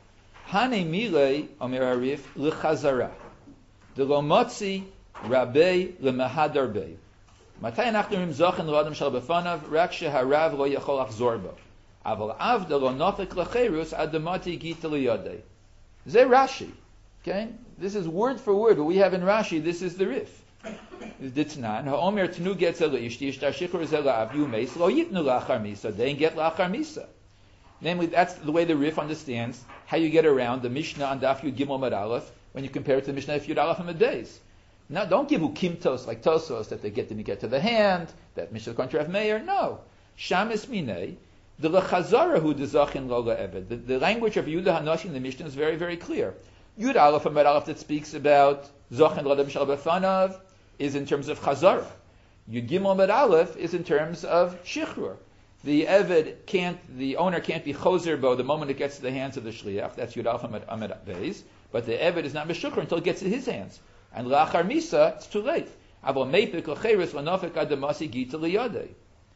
Hane Milei, Omer Arif, L'Chazara. D'lo Motzi Rabei L'Mahadar Bei. Matay Anachnu Rim Zachan L'Adam Shel B'Fanav, Rak Sheharav Lo Yachol Achzor Bo. Aval Avda Lo Nofek L'Cherus Adamati Gita L'Yodei. Ze Rashi. Okay? This is word for word. What we have in Rashi, this is the Rif. Ditznan, ha'omer tnu get zel ishti, ishtar shichur zel la'av meis, lo yitnu la'achar misa, they get la'achar misa. Namely, that's the way the Rif understands how you get around the Mishnah on Daf Yud Gimel Amud Aleph when you compare it to the Mishnah of Yud Aleph Amud Beis. Now, don't give ukimtos like Tosos, that they get to get to the hand, that Mishnah Kontra of Meir. No. Shamis minei, the lechazara hu dezachin lo la'eved. The language of Yehuda Hanoshi in the Mishnah is very, very clear. Yud Aleph Amud Aleph that speaks about Zachin L'Adam Shel B'Fanav is in terms of Chazara. Yud Gimel Amud Aleph is in terms of Shichrur. The Eved can't, the owner can't be Choser Bo the moment it gets to the hands of the Shliach. That's Yud Aleph Amud Amud Beis. But the Eved is not Meshukhr until it gets to his hands. And L'achar Misa, it's too late. Aval Meipik L'Cheres L'Nofek Adamasi Gita L'Yodei.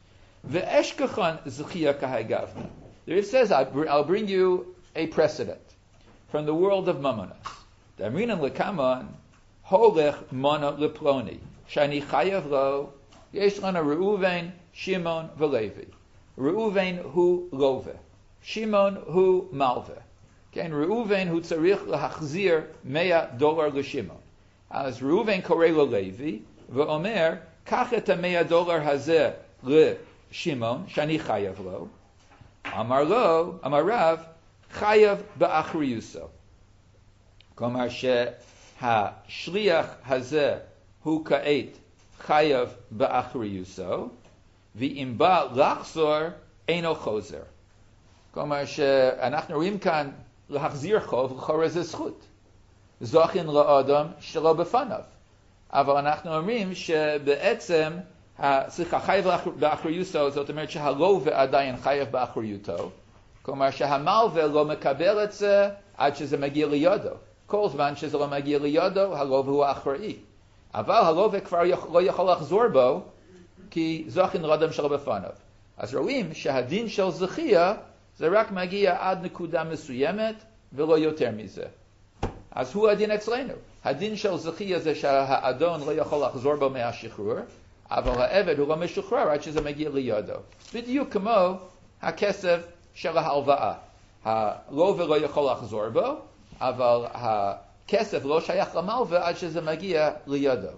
Ve'eshkachan Zechiyah Kahai There it says, I'll bring you a precedent from the world of Mamonas. Damrinan lekaman holech mana leploni shani chayav lo yesh lana Reuven, Shimon, v'Levi. Reuven hu love, Shimon hu malve. Okay, and Reuven hu tzarich lahachzir mea dolar l'Shimon. As Reuven korei l'Levi v'omer kach et mea dolar hazeh l'Shimon shani chayav lo. Amar lo, amar Rav, chayav ba'achriyuso. Komar she ha-shliach hazeh hu ka'et chayav ba'achriyuso v'im ba lachzor eino chozer. Komar she anachnu rim kan lahachzir chov l'choreh ze zchut. Zachin la'adam shelo b'fanav. Aval anachnu omrim she be'etzem ha-slicha chayav ba'achriyuso zot omeret shehalo ve'adayin chayav ba'achriyuto. Komar shehamalve lo mekabel et ze ad sheze magi liyodo. Kol zman sheze lo magi liyodo, halov hu achra'i. Aval halov kvar lo yachol achzor bo, ki zachin l'adam shel b'fanav. As roim shehadin shel zechiyah ze rak magia ad nekuda mesuyemet v'lo yoter mizeh. As hu adin etzleinu. Hadin shel zechiyah ze sheha'adon lo yachol achzor bo me'ashichrur, aval ha'eved hu lo meshuchrar ad sheze magi liyodo. B'diuk kamo ha'kesev shel ha'alva'a. Ha-lo v'lo yachol achzor bo, aval ha-kesef lo shayach lamalve ad sheze magia liyodo.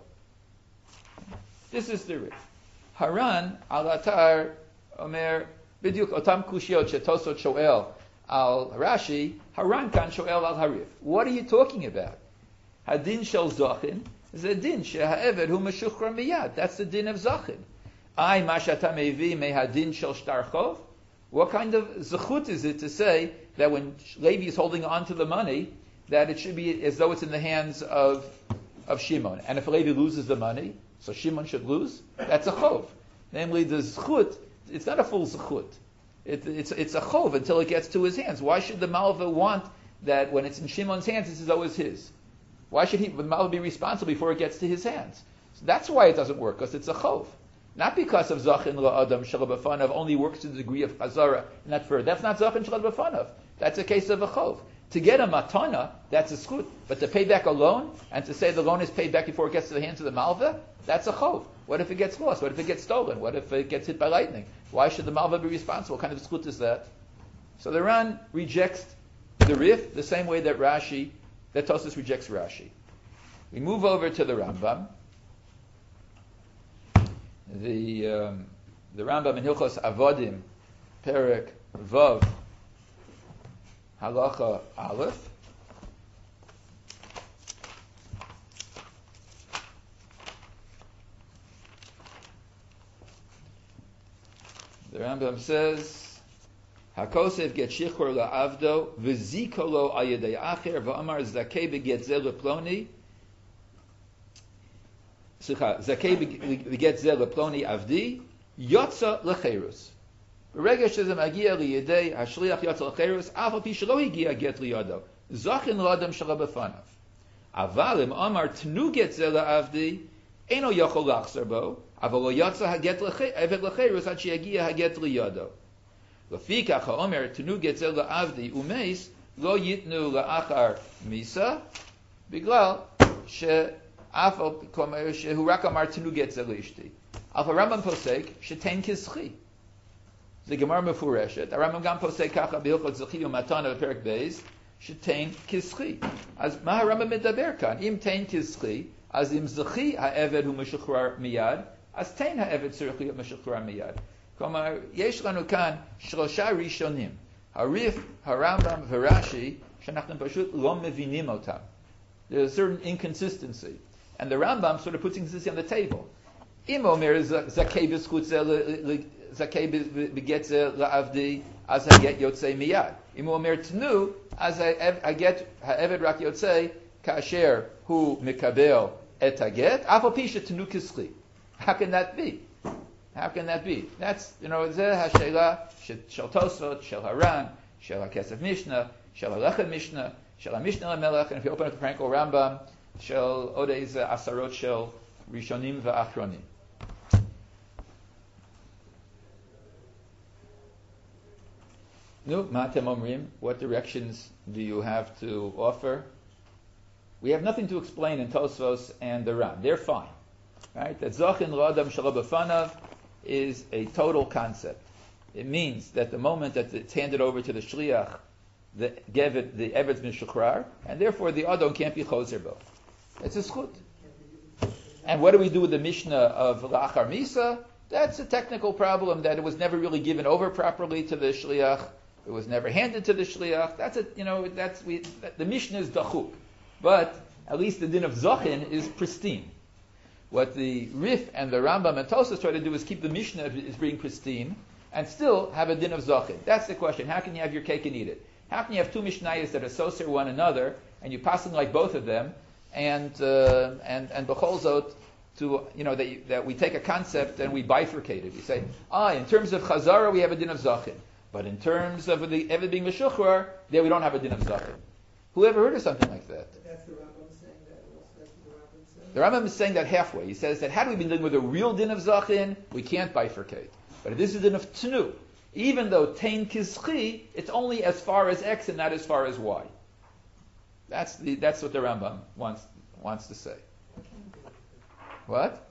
This is the Rif. Haran al atar omer b'diuk otam kushiyot shetosot shoel al Rashi. Haran kan shoel al Harif. What are you talking about? Hadin shel zachin is a din she'ha'eved hu meshuchrar miyad. That's the din of zachin. Ay mashata mevi me hadin shel shtar chov. What kind of zechut is it to say that when Levi is holding on to the money, that it should be as though it's in the hands of of Shimon? And if Levi loses the money, so Shimon should lose? That's a chov. Namely, the zechut, it's not a full zechut. It, it's, it's a chov until it gets to his hands. Why should the malva want that when it's in Shimon's hands, this is always his. Why should he, the Malva be responsible before it gets to his hands? So that's why it doesn't work, because it's a chov. Not because of Zachin La'adam Shalab B'fanav only works to the degree of Chazara, not further. That's not Zachin Shalab B'fanav. That's a case of a chov. To get a matana, that's a skut. But to pay back a loan, and to say the loan is paid back before it gets to the hands of the Malva, that's a chov. What if it gets lost? What if it gets stolen? What if it gets hit by lightning? Why should the Malva be responsible? What kind of skut is that? So the Ran rejects the Rif the same way that Rashi, that Tosfos rejects Rashi. We move over to the Rambam. The um, the Rambam in Hilchos Avodim, Perek Vav, Halacha Aleph. The Rambam says, "Hakosef get shichur la'avdo v'zikolo ayedei acher v'amar zakei beget zel leploni." Slicha, zakei beget zel leploni avdi yotza lecherus. B'regel shezem agia liyedei hashliach yotza lecherus afal pi shelo higia get liyado zachin l'adam shela b'fanav. Aval im amar tnu get zel leavdi eno yochol lachzer bo. אבל לא יצא הגט עבד לחירוס עד שיגיע הגט לידו. לפיכך האומר תנו גט זה לעבדי ומייס לא ייתנו לאחר מיסה בגלל שאף כלומר שהוא רק אמר תנו גט זה לאשתי. אף הרמב"ם פוסק שתן כזכי. זה גמרא מפורשת. הרמב"ם גם פוסק ככה בהלכות זכי ומתנה בפרק בייס שתן כזכי. אז מה הרמב"ם מדבר כאן? אם תן כזכי, אז אם זכי העבד הוא משוחרר מיד, אז תן העבד צריך להיות משוחרר מיד. כלומר, יש לנו כאן שלושה ראשונים, הריף, הרמב"ם ורש"י, שאנחנו פשוט לא מבינים אותם. There's a certain inconsistency. And the Rambam sort of puts inconsistency on the table. אם אומר זכאי בזכות זה, זכאי בגט זה לעבדי, אז הגט יוצא מיד. אם הוא אומר תנו, אז הגט, העבד רק יוצא כאשר הוא מקבל את הגט, אף על פי שתנו כזכי. How can that be? How can that be? That's, you know, זה השאלה של תוספות, של הר"ן, של הכסף משנה, של הלחם משנה, של המשנה למלך, and if you open up the Frankel Rambam, של עוד איזה עשרות של ראשונים ואחרונים. נו, מה אתם אומרים? What directions do you have to offer? We have nothing to explain in Tosfos and the Ran. They're fine. Right? That Zachin L'Adam Shelo B'fanav is a total concept. It means that the moment that it's handed over to the Shliach, the Gevet, the Evet's Mishuchrar, and therefore the Adon can't be Choser Bo. It's a schut. And what do we do with the Mishnah of La'achar Misa? That's a technical problem that it was never really given over properly to the Shliach. It was never handed to the Shliach. That's a, you know, that's, we, that, the Mishnah is Dachuk. But at least the din of Zachin is pristine. What the Rif and the Rambam and Tosfos try to do is keep the Mishnah as being pristine and still have a din of Zachin. That's the question. How can you have your cake and eat it? How can you have two Mishnayos that associate one another and you pass them like both of them and uh, and and B'chol Zot to, you know, that, you, that we take a concept and we bifurcate it. You say, ah, in terms of Chazara we have a din of Zachin, but in terms of the Eved being Meshuchrar, there we don't have a din of Zachin. Who ever heard of something like that? But that's the Rambam saying that. That's what the Rambam says. The Rambam is saying that halfway. He says that had we been dealing with a real din of Zachin, we can't bifurcate. But if this is a din of Tnu, even though Tain Kizchi, it's only as far as X and not as far as Y. That's the that's what the Rambam wants wants to say. What?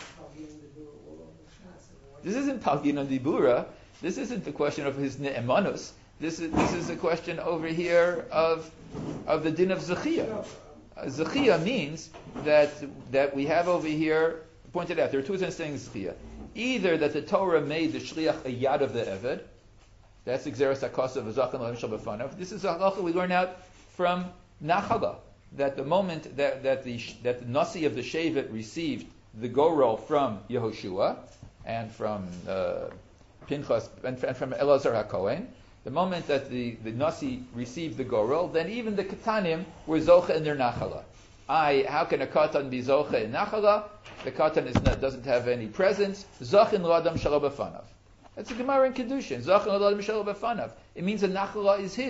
This isn't Palgina Dibura. This isn't the question of his ne'emanus. This is this is a question over here of of the din of Zechiyah. Uh, Zechiyah means that that we have over here pointed out there are two understandings of Zechiyah. Either that the Torah made the shliach a yad of the eved. That's Xeris HaKosav of Zachin L'Hem Shel B'fanav. This is a halacha we learn out from Nachala, that the moment that, that the that the Nasi of the Shevet received the gorel from Yehoshua and from uh, Pinchas and from Elazar HaKohen, the moment that the, the Nasi received the gorel, then even the Katanim were Zocha in their Nachala. I, how can a Katan be Zocha in Nachala? The Katan is not, doesn't have any presence. Zachin L'Adam Shelo B'fanav. That's a Gemara in Kedushin. Zachin L'Adam Shelo B'fanav. It means the Nachala is his.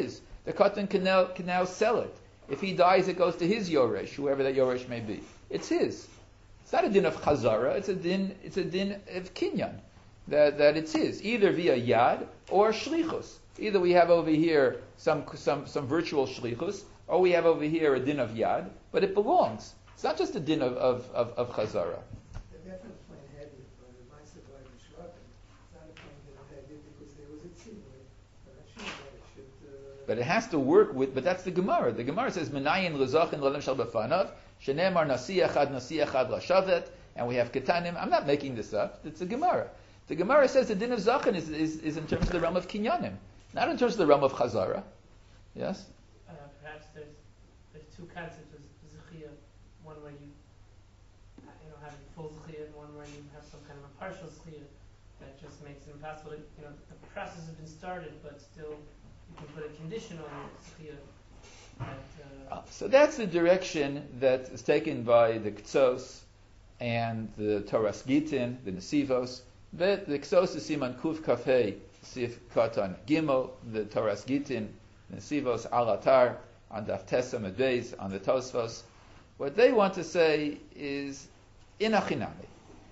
The Katan can now, can now sell it. If he dies, it goes to his Yoresh, whoever that Yoresh may be. It's his. It's not a din of Chazara, it's a din, it's a din of Kinyan. That, that it's his, either via Yad or Shlichus. Either we have over here some, some, some virtual Shlichus, or we have over here a din of Yad, but it belongs. It's not just a din of, of, of, of Chazara. The definite plain headed, but it might survive in Shrabbin. It's not a plain headed because there was a tzimur, but I should know it should. Uh, But it has to work with, but that's the Gemara. The Gemara says, Menayin l'zachin l'olam shal b'fanav, shenemar nasi echad nasi echad l'shavet, and we have ketanim. I'm not making this up. It's a Gemara. The Gemara says the din of zachin is, is, is in terms of the realm of kinyanim, not in terms of the realm of chazara. Yes? Uh, perhaps there's there's two concepts of zechia, one where you uh, you know have full zechia, and one where you have some kind of a partial zechia that just makes it impossible. To, you know, the process has been started, but still you can put a condition on the zechia. That, uh, Uh, so that's the direction that is taken by the Ktzos and the Toras Gitin, the Nesivos. But the Ktzos is Siman Kuf Kafei, Sif Katan Gimel, the Toras Gitin, Nesivos Alatar, on Daf Tesa Medbeis, on the Tosfos. What they want to say is, Inachinami.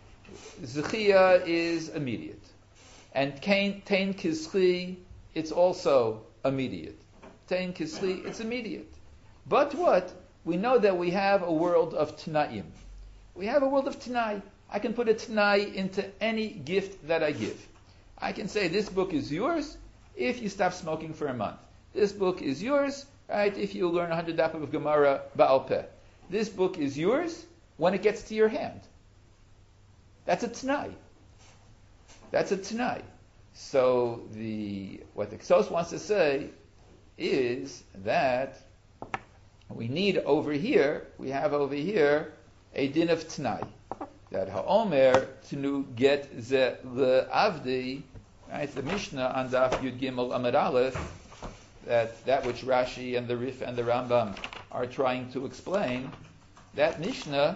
Zechia is immediate. And Tain Kizchi, it's also immediate. Tain Kizchi, it's immediate. But what? We know that we have a world of Tanaim. We have a world of Tanai. I can put a Tanai into any gift that I give. I can say, this book is yours if you stop smoking for a month. This book is yours, right, if you learn one hundred dapim of Gemara Ba'al Peh. This book is yours when it gets to your hand. That's a Tanai. That's a Tanai. So the what the Ksos wants to say is that we need over here, we have over here a din of Tanai. That ha'omer tenu get ze le'avdi, right, the Mishnah on Daf Yud Gimel Amud Aleph, that, that which Rashi and the Rif and the Rambam are trying to explain, that Mishnah,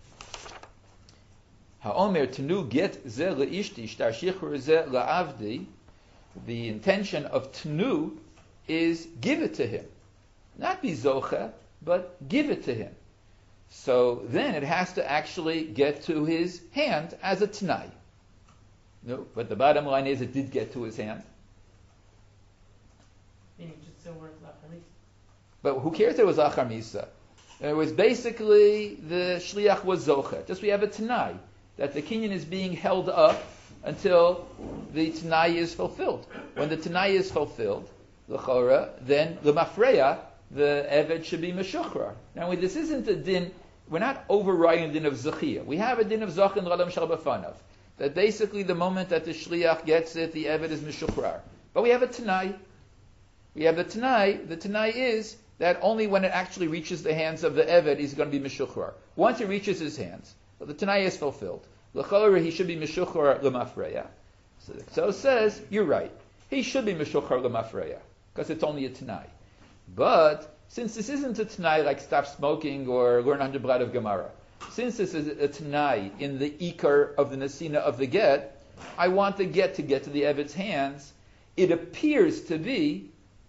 ha'omer tenu get ze le'ishti, shtar shichur ze le'avdi, the intention of tenu is give it to him. Not be zocha, but give it to him. So then it has to actually get to his hand as a t'nai. No, but the bottom line is it did get to his hand. meaning just still work lachamisa. But who cares it was achar misa? It was basically the shliach was zocher. Just we have a t'nai, that the kinyan is being held up until the t'nai is fulfilled. When the t'nai is fulfilled, l'chora, then l'mafreya, the eved should be meshuchrar. Now this isn't a din, we're not overriding a din of zechiyah. We have a din of zachin l'olam shel b'fanav. That basically the moment that the shliach gets it, the eved is meshuchrar. But we have a t'nai. We have the t'nai. The t'nai is that only when it actually reaches the hands of the eved is going to be meshuchrar. Once it reaches his hands, well, the t'nai is fulfilled. L'chora, he should be meshuchrar l'mafreya. So the Ksos says, you're right. He should be meshuchrar l'mafreya, because it's only a t'nai. But since this isn't a t'nai like stop smoking or learn one hundred blad of Gemara, since this is a t'nai in the ikar of the nesina of the get, I want the get to get to the eved's hands. It appears to be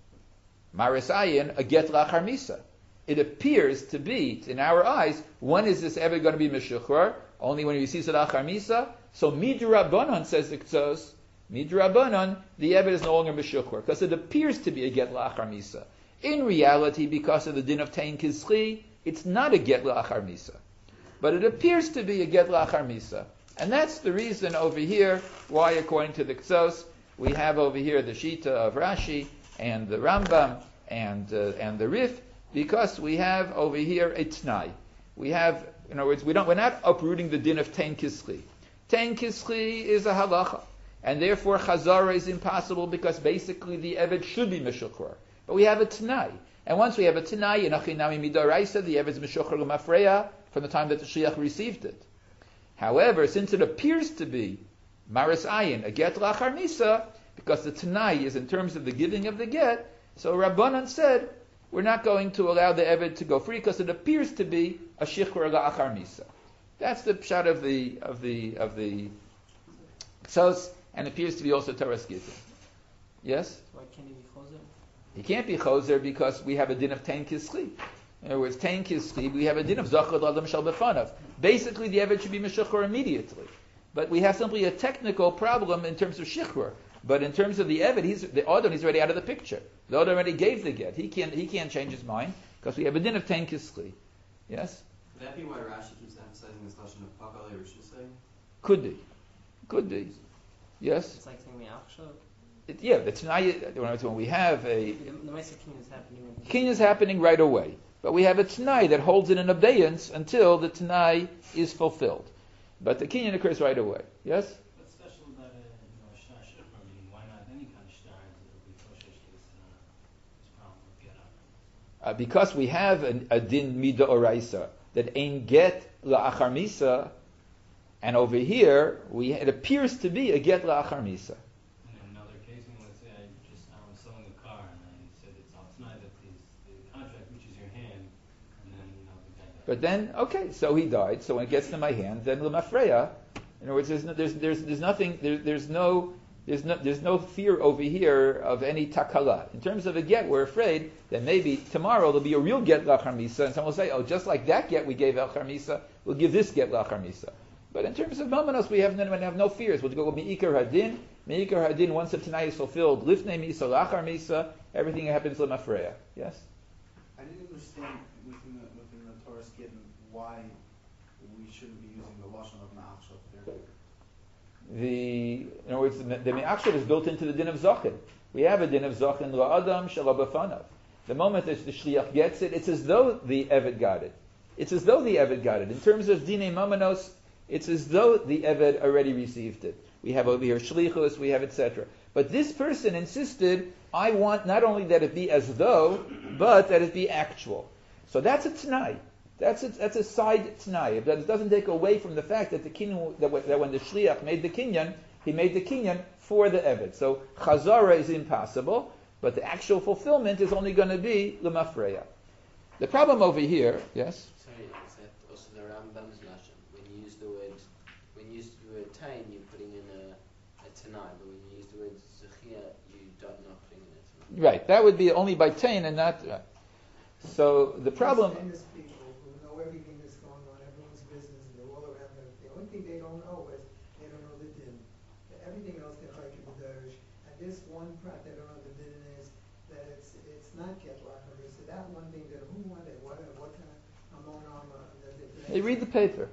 maris ayin, a get lachar misa. It appears to be, in our eyes, when is this eved going to be meshuchrar? Only when he sees it lachar misa. So midrabanan, says the Ksos, midrabanan, the eved is no longer meshuchrar because it appears to be a get lachar misa. In reality, because of the din of Tain Kizchi, it's not a get la'achar misa. But it appears to be a get la'achar misa. And that's the reason over here why, according to the Ksos, we have over here the Shita of Rashi and the Rambam and uh, and the Rif, because we have over here a T'nai. We have, in other words, we don't, we're not uprooting the din of Tain Kizchi. Tain Kizchi is a halacha. And therefore Chazara is impossible because basically the Eved should be Meshuchrar. But we have a T'nai. And once we have a T'nai, in Achinami Midaraisa, the Eved is Meshuchar L'Mafreya from the time that the Shliach received it. However, since it appears to be Maris Ayin, a get Lachar Misa, because the T'nai is in terms of the giving of the get, so Rabbanan said, we're not going to allow the Eved to go free because it appears to be a Shichur La'achar Misa. That's the pshat of the, of the, of the Ksos, and appears to be also Toras Gitin. Yes? Why can't he be chozer? He can't be choser because we have a din of Tain Kisli. In other words, Tain Kisli, we have a din of Zachar Adam Shal Befanav. Basically, the Eved should be Meshuchor immediately. But we have simply a technical problem in terms of Shichur. But in terms of the Eved, he's, the Adon, he's already out of the picture. The Adon already gave the get. He can't, he can't change his mind because we have a din of Tain Kisli. Yes? Would that be why Rashi keeps emphasizing this lesson of Pakale Rishusay? Could be. Could be. Yes? It's like saying the Achshav. It, yeah, the Tanai, when we have a... The, the Meiser King is happening. when- King is happening right away. But we have a Tanai that holds it in abeyance until the Tanai is fulfilled. But the Kinyan occurs right away. Yes? What's special about a, you know, a shtar shikra? Meaning, why not any kind of shtar that would be kosher this, uh, this problem of get up? Uh, because we have an, a din mida oraisa that ain't get la'achar misa, and over here we it appears to be a get la'achar misa. And in another case, you know, let's say I just I was selling a car and I said it's al tonight that the, the contract reaches your hand, and then you know the guy died. But then, okay, so he died. So when it gets to my hand, then l'mafreya. In other words, there's no, there's there's there's nothing there, there's no there's no there's no fear over here of any takala. In terms of a get, we're afraid that maybe tomorrow there'll be a real get lachar misa, and someone will say, oh, just like that get we gave lachar misa, we'll give this get lachar misa. But in terms of mamanos, we have no, we have no fears. We'll go meikar hadin, meikar hadin. Once the tanai is fulfilled, lifnei misa, lachar misa, everything happens l'mafreya. Yes. I didn't understand within the within the Torah skitten why we shouldn't be using the lashon of ma'achshav there. The in other words, the, the me'achshav is built into the din of zachin. We have a din of zachin la'adam shalabafanav. The moment that the shliach gets it, it's as though the eved got it. It's as though the eved got it. In terms of dinei mamanos, it's as though the eved already received it. We have over here shlichus, we have et cetera. But this person insisted, I want not only that it be as though, but that it be actual. So that's a t'nai. That's a, that's a side t'nai. That doesn't take away from the fact that the kinyan, that, that when the shliach made the kinyan, he made the kinyan for the eved. So chazara is impossible, but the actual fulfillment is only going to be l'mafreya. The problem over here, yes? Sorry, is that also the Rambam's lashon? When you use the word, when you use the word tain, you're putting in a, a tanai, but when you use the word zechia, you don't not putting in a tanai. Right, that would be only by tain and not. Right. So the problem. Famous people who know everything that's going on, everyone's business, and they're all around them. The only thing they don't know is they don't know the din. Everything else they're like in the dervish. And this one part they don't know the din is that it's it's not get lachar. So that one thing that who wanted what what kind of amon armor that they. They read the paper.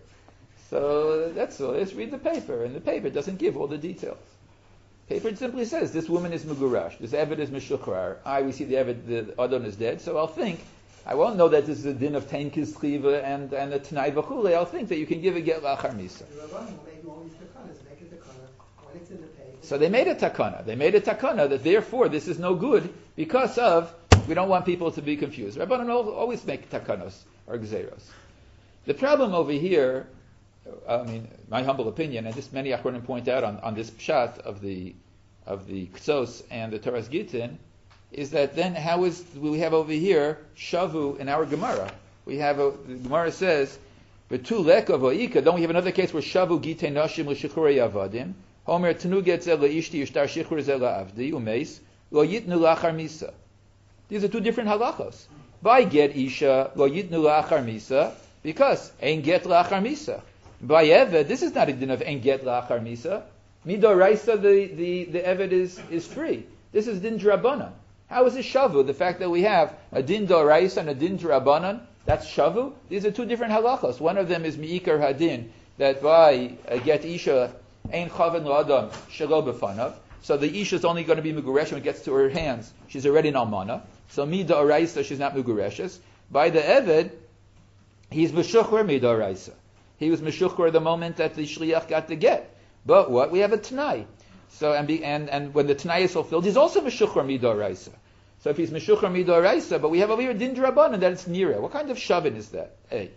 So that's all. Just read the paper, and the paper doesn't give all the details. Paper simply says this woman is megurash, this eved is meshuchrar. I we see the eved, the adon is dead, so I'll think. I won't know that this is a din of tain kischiva and and a t'nai v'chule. I'll think that you can give a get lachar misa. The Rabbanim will make all these takanas, make it takana when it's in the paper. So they made a takana. They made a takana that therefore this is no good because of we don't want people to be confused. Rabbanim always make takanos or gzeros. The problem over here, I mean, my humble opinion, and just many achronim point out on, on this pshat of the of the Ksos and the Torah's Gittin, is that then how is we have over here shavu in our Gemara? We have a, the Gemara says, "Betu lekav oika." Don't we have another case where shavu gitei nashim l'shichrei avadim? Homer tenu get zel leishti yishtar shichrei zel avdi umeis lo yitnu lachar misa. These are two different halachos. By get isha lo yitnu lachar misa because ein get lachar misa. By eved, this is not a din of ein get lachar misa. Midoraisa, the the the eved is is free. This is din drabanan. How is it shavu? The fact that we have a din doraisa and a din drabanan, that's shavu. These are two different halachos. One of them is miikar hadin, that by uh, get isha ein chaven l'adam shelo b'fanav. So the isha is only going to be meguresh when it gets to her hands. She's already an almana. So mida oraisa, she's not megureshes. By the eved, he's meshuchar mida oraisa. He was meshuchar the moment that the shliach got the get. But what? We have a t'nai. So and, be, and and when the t'nai is fulfilled, he's also meshuchar midoraisa. So if he's meshuchar midoraisa, but we have over here din drabanan that it's nira. What kind of shavin is that? A.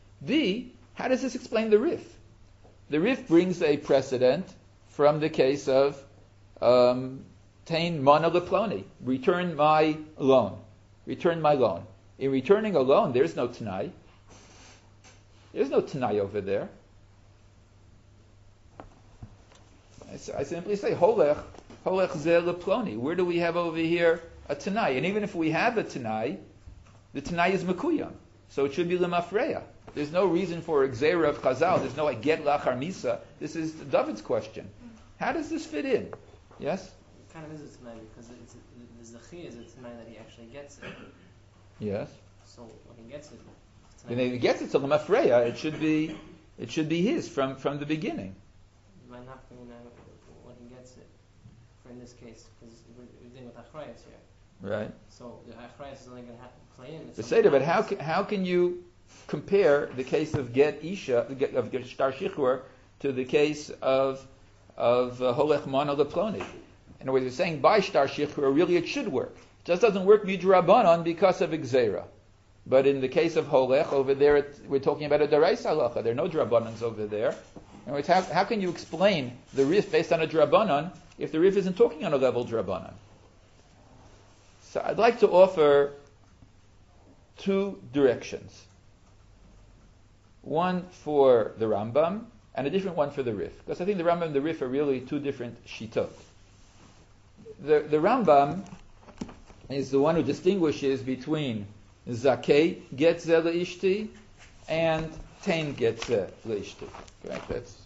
B. How does this explain the Rif? The Rif brings a precedent from the case of um, tain mana leploni. Return my loan. Return my loan. In returning a loan, there's no t'nai. There's no t'nai over there. I simply say, holech, holech zeh leploni. Where do we have over here a Tanai. And even if we have a Tanai, the Tanai is Mekuyam. So it should be Lemafreya. There's no reason for a Gzeira of Chazal. There's no like get lachar misa. This is David's question. How does this fit in? Yes? It kind of is a Tanai because it's, the Zechi is a Tanai that he actually gets it. Yes. So when he gets it, When he gets it to Lemafreya, it should be it should be his from, from the beginning. might not be you know, when he gets it. For in this case, because we're, we're dealing with Achrayas here. Right. So the Achrayas is only going to have to play in. The Seder, but how can, how can you compare the case of get Isha, of get Shtar Shichur, to the case of of uh, Holech Mana Leploni? In other words, you're saying by Shtar Shichur, really it should work. It just doesn't work midrabanan because of Gzeira. But in the case of Holech, over there, it, we're talking about a Darais Halacha. There are no drabanans over there. In other words, how, how can you explain the Rif based on a drabanan if the Rif isn't talking on a level drabanan? So I'd like to offer two directions. One for the Rambam and a different one for the Rif. Because I think the Rambam and the Rif are really two different shitot. The, the Rambam is the one who distinguishes between Zakei Getzeh Leishti and Tain Getzeh Leishti. Okay, that's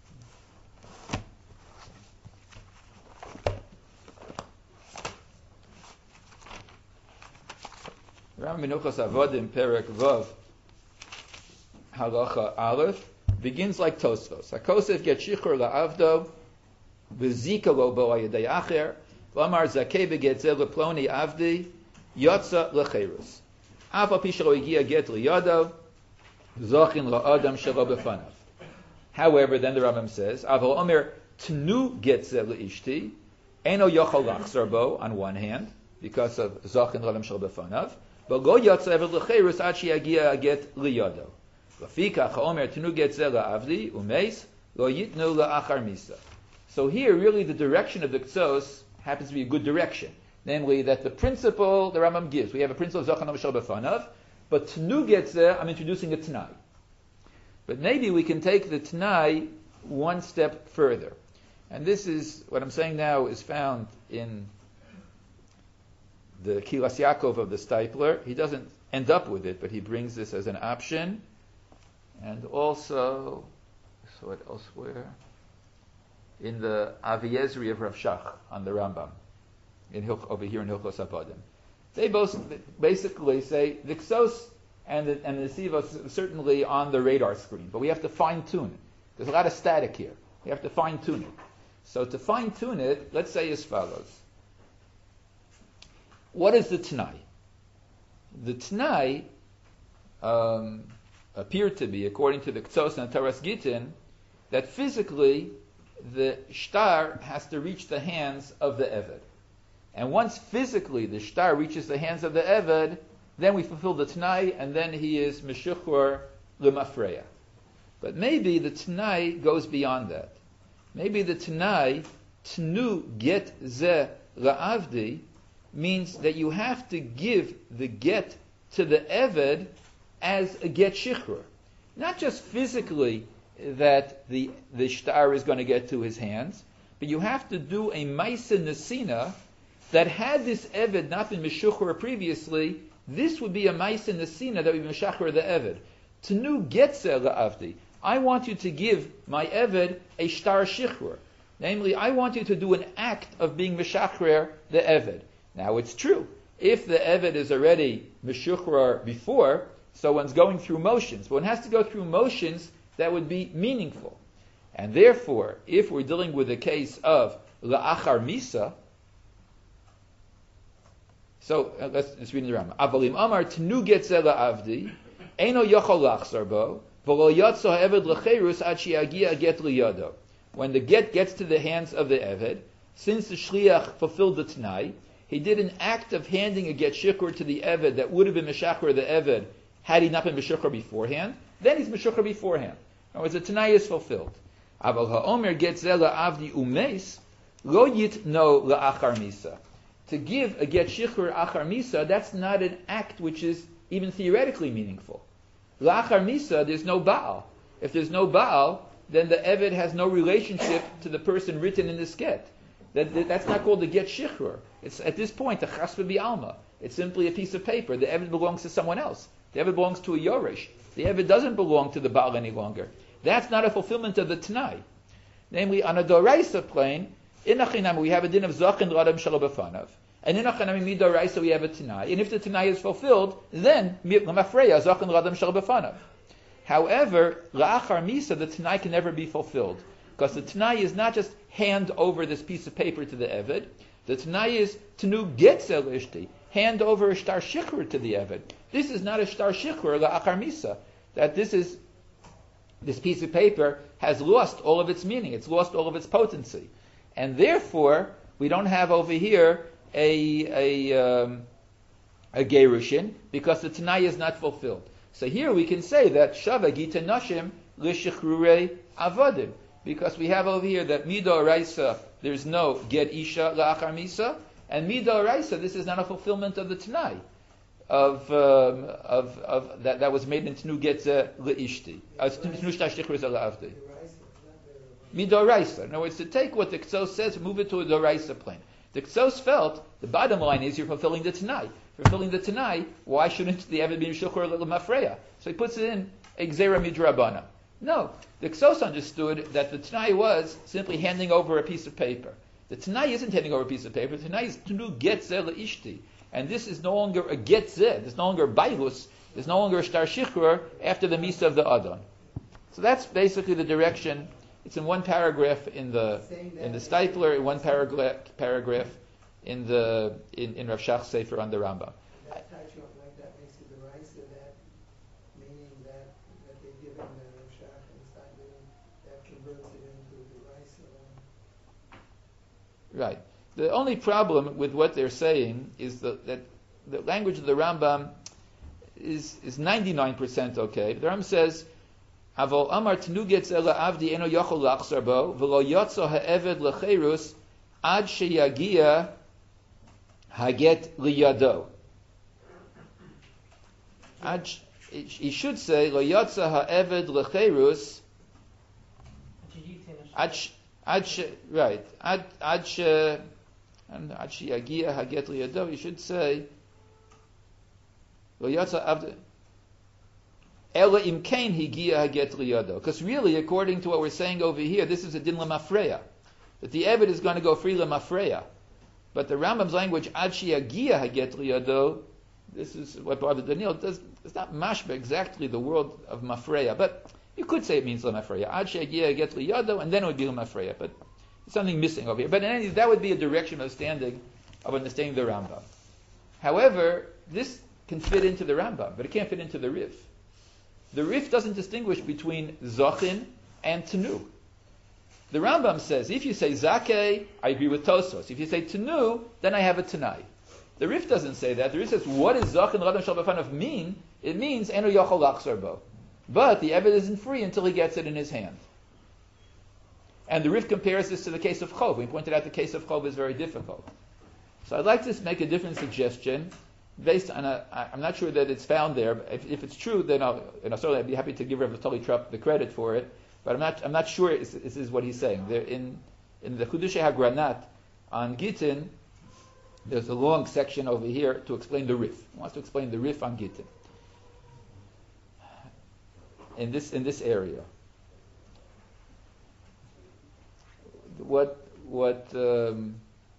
Ram Menuchas Avodim Perek Vav Halacha Aleph begins like Tosfos. Hakosef get shichur la'avdo v'zika lo bo ayadei acher v'amar zakei begetzeh leploni avdi yotza lecherus. Afa pisha lo igia get liyado zochin la'adam shelo befanav. However, then the Rambam says, Aval Omer tnu getzeh leishti eno yochol lachzor bo on one hand because of zochin la'adam shelo befanav, but lo yotza eved lecherus ad sheyagia get liyado. Lafika chaomer tnu getzeh la'avdi umeis lo yitnu la'achar misa. So here, really, the direction of the Ktsos happens to be a good direction. Namely, that the principle the Rambam gives. We have a principle of Zachan Amashal B'fanav, but Tnu Getzeh, I'm introducing a T'nai. But maybe we can take the T'nai one step further. And this is, what I'm saying now, is found in the Kilas Yaakov of the Stipler. He doesn't end up with it, but he brings this as an option. And also, I saw it elsewhere, in the Aviezri of Rav Shach on the Rambam, in Hilch, over here in Hilchos Abadim. They both basically say the Ksos and the, and the Nesivos are certainly on the radar screen, but we have to fine tune it. There's a lot of static here. We have to fine tune it. So to fine tune it, let's say as follows. What is the T'nai? The T'nai um, appeared to be, according to the Ksos and Taras Gitin, that physically the shtar has to reach the hands of the Eved. And once physically the shtar reaches the hands of the Eved, then we fulfill the T'nai, and then he is Meshuchor L'mafreya. But maybe the T'nai goes beyond that. Maybe the T'nai, Tnu Get Ze La'avdi, means that you have to give the get to the Eved as a get shichrur. Not just physically that the, the shtar is going to get to his hands, but you have to do a Maisa Nesina that had this Eved not been Meshuchor previously, this would be a Maisa Nesina that would be Meshachor the Eved. Tnu Getzeh La'avdi. I want you to give my Eved a shtar shichrur. Namely, I want you to do an act of being Meshachrer the Eved. Now it's true. If the Eved is already Meshuchor before, so one's going through motions. But one has to go through motions that would be meaningful. And therefore, if we're dealing with a case of La'achar Misa, so uh, let's, let's read in the Rambam. Avalim Amar Tnu Getzeh La'avdi, Eino Yochol Lachzor Bo, V'lo Yotzo Ha'eved L'cherus Ad Sheyagia Get Liyado. When the get gets to the hands of the Eved, since the Shliach fulfilled the T'nai, he did an act of handing a get shikr to the Eved that would have been Meshachar the Eved had he not been Meshachar beforehand. Then he's Meshachar beforehand. In other words, the T'nai is fulfilled. Aval ha'omer Getzeh La'avdi umeis, lo yit no la'achar misa. To give a get shikr achar misa, that's not an act which is even theoretically meaningful. La'achar misa, there's no Baal. If there's no Baal, then the Eved has no relationship to the person written in this get. That, that that's not called a get shichrur. It's at this point a chasva bi'alma. It's simply a piece of paper. The eved belongs to someone else. The eved belongs to a yoresh. The eved doesn't belong to the baal any longer. That's not a fulfillment of the Tanai. Namely, on a doraisa plane, in Achinam we have a din of zachin radam shalabafanav. And in Achinam midoraisa we have a Tanai. And if the Tanai is fulfilled, then lamafreya zachin radam shalabafanav. However, la'achar misa, the Tanai can never be fulfilled. Because the Tanai is not just hand over this piece of paper to the eved. The Tanai is tenu getzel ishti, hand over a shtar shichr to the eved. This is not a shtar shichr la'achar misa. That this is this piece of paper has lost all of its meaning. It's lost all of its potency, and therefore we don't have over here a a um, a gerushin because the Tanai is not fulfilled. So here we can say that shava gita nashim l'shichrurei avodim, because we have over here that midoraisa there's no get isha la'achar misa, and midoraisa this is not a fulfillment of the Tanai of um, of of that that was made into nu get leishti as nu shtashtichris alavdi midoraisa. In other words, to take what the Ksos says, move it to a doraisa plane. The Ksos felt the bottom line is you're fulfilling the Tanai. Fulfilling the Tanai, why shouldn't the Eved be Shulchur L'Mafreya? So he puts it in Exera Midrabana. No, the Ksos understood that the Tanai was simply handing over a piece of paper. The Tanai isn't handing over a piece of paper. The Tanai is Tunu Getze Leishti. And this is no longer a Getze. It's no longer a Bailus. It's no longer a Shtar Shichrur after the Misa of the Adon. So that's basically the direction. It's in one paragraph in the in the Stipler, in one paragraph paragraph in the in, in Rav Shach's Sefer on the Rambam. That touch on like that makes it the Raisa, that meaning that that they give him the Rav Shach and Stipler, that converts it into the Raisa. Right. The only problem with what they're saying is the, that the language of the Rambam is is ninety-nine percent okay. The Rambam says, "Avol amar tnugetz ela avdi eno yochol lachzar bo v'lo yotzo ha'eved lecherus ad sheyagia haget liyado." Ad sh- he should say lo yotzo ha'eved lecherus ad sh- ad sh- right ad ad sh- and ad sheyagia haget liyado. You should say lo yotzo avdi. Ela imkain higia haget liyado. Because really, according to what we're saying over here, this is a din lemafreya. That the Eved is going to go free lemafreya. But the Rambam's language, ad sheyagia haget liyado, this is what Rabbi Daniel does, it's not mashba exactly the word of mafreya. But you could say it means lemafreya. Ad sheyagia haget liyado, and then it would be lemafreya. But there's something missing over here. But in any, that would be a direction of standing, of understanding the Rambam. However, this can fit into the Rambam, but it can't fit into the Rif. The Rif doesn't distinguish between Zachin and Tenu. The Rambam says, if you say Zakeh, I agree with Tosfos. If you say Tenu, then I have a Tanai. The Rif doesn't say that. The Rif says, what does Zachin Radam Shal B'fanav mean? It means Enu Yochol Lachzar Bo. But the Eved isn't free until he gets it in his hand. And the Rif compares this to the case of Chov. We pointed out the case of Chov is very difficult. So I'd like to make a different suggestion. Based on a, I'm not sure that it's found there. But if, if it's true, then I'll, and I'll certainly I'd be happy to give Rav Tali Trupp the credit for it. But I'm not, I'm not sure this is what he's saying. There in in the Chudushay HaGranat on Gittin, there's a long section over here to explain the Rif. He wants to explain the Rif on Gittin in this in this area. What what. Um,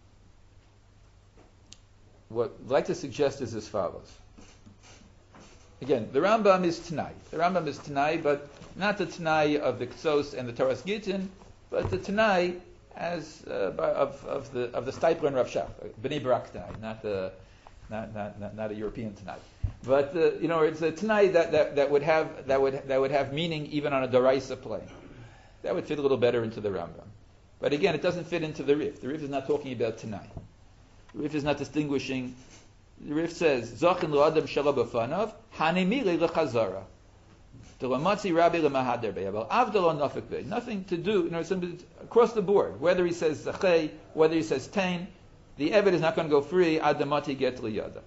What I'd like to suggest is as follows. Again, the Rambam is Tanai. The Rambam is Tanai, but not the Tanai of the Ksos and the Toras Gittin, but the Tanai as uh, of of the of the Stipler and Rav Shach, Bnei Barak Tanai, not the not not not, not a European Tanai. But uh, you know, it's a Tanai that, that, that would have that would that would have meaning even on a Doraisa plane. That would fit a little better into the Rambam. But again, it doesn't fit into the Rif. The Rif is not talking about Tanai. The Rif is not distinguishing. The Rif says, Zachin lo adam shelo b'fanav, hanimile lechazara. Delamatzi rabbi lemahader be'aval, avdalo nafik be. Nothing to do, you know, somebody, across the board. Whether he says zachei, whether he says tain, the Eved is not going to go free, adamati get liyada.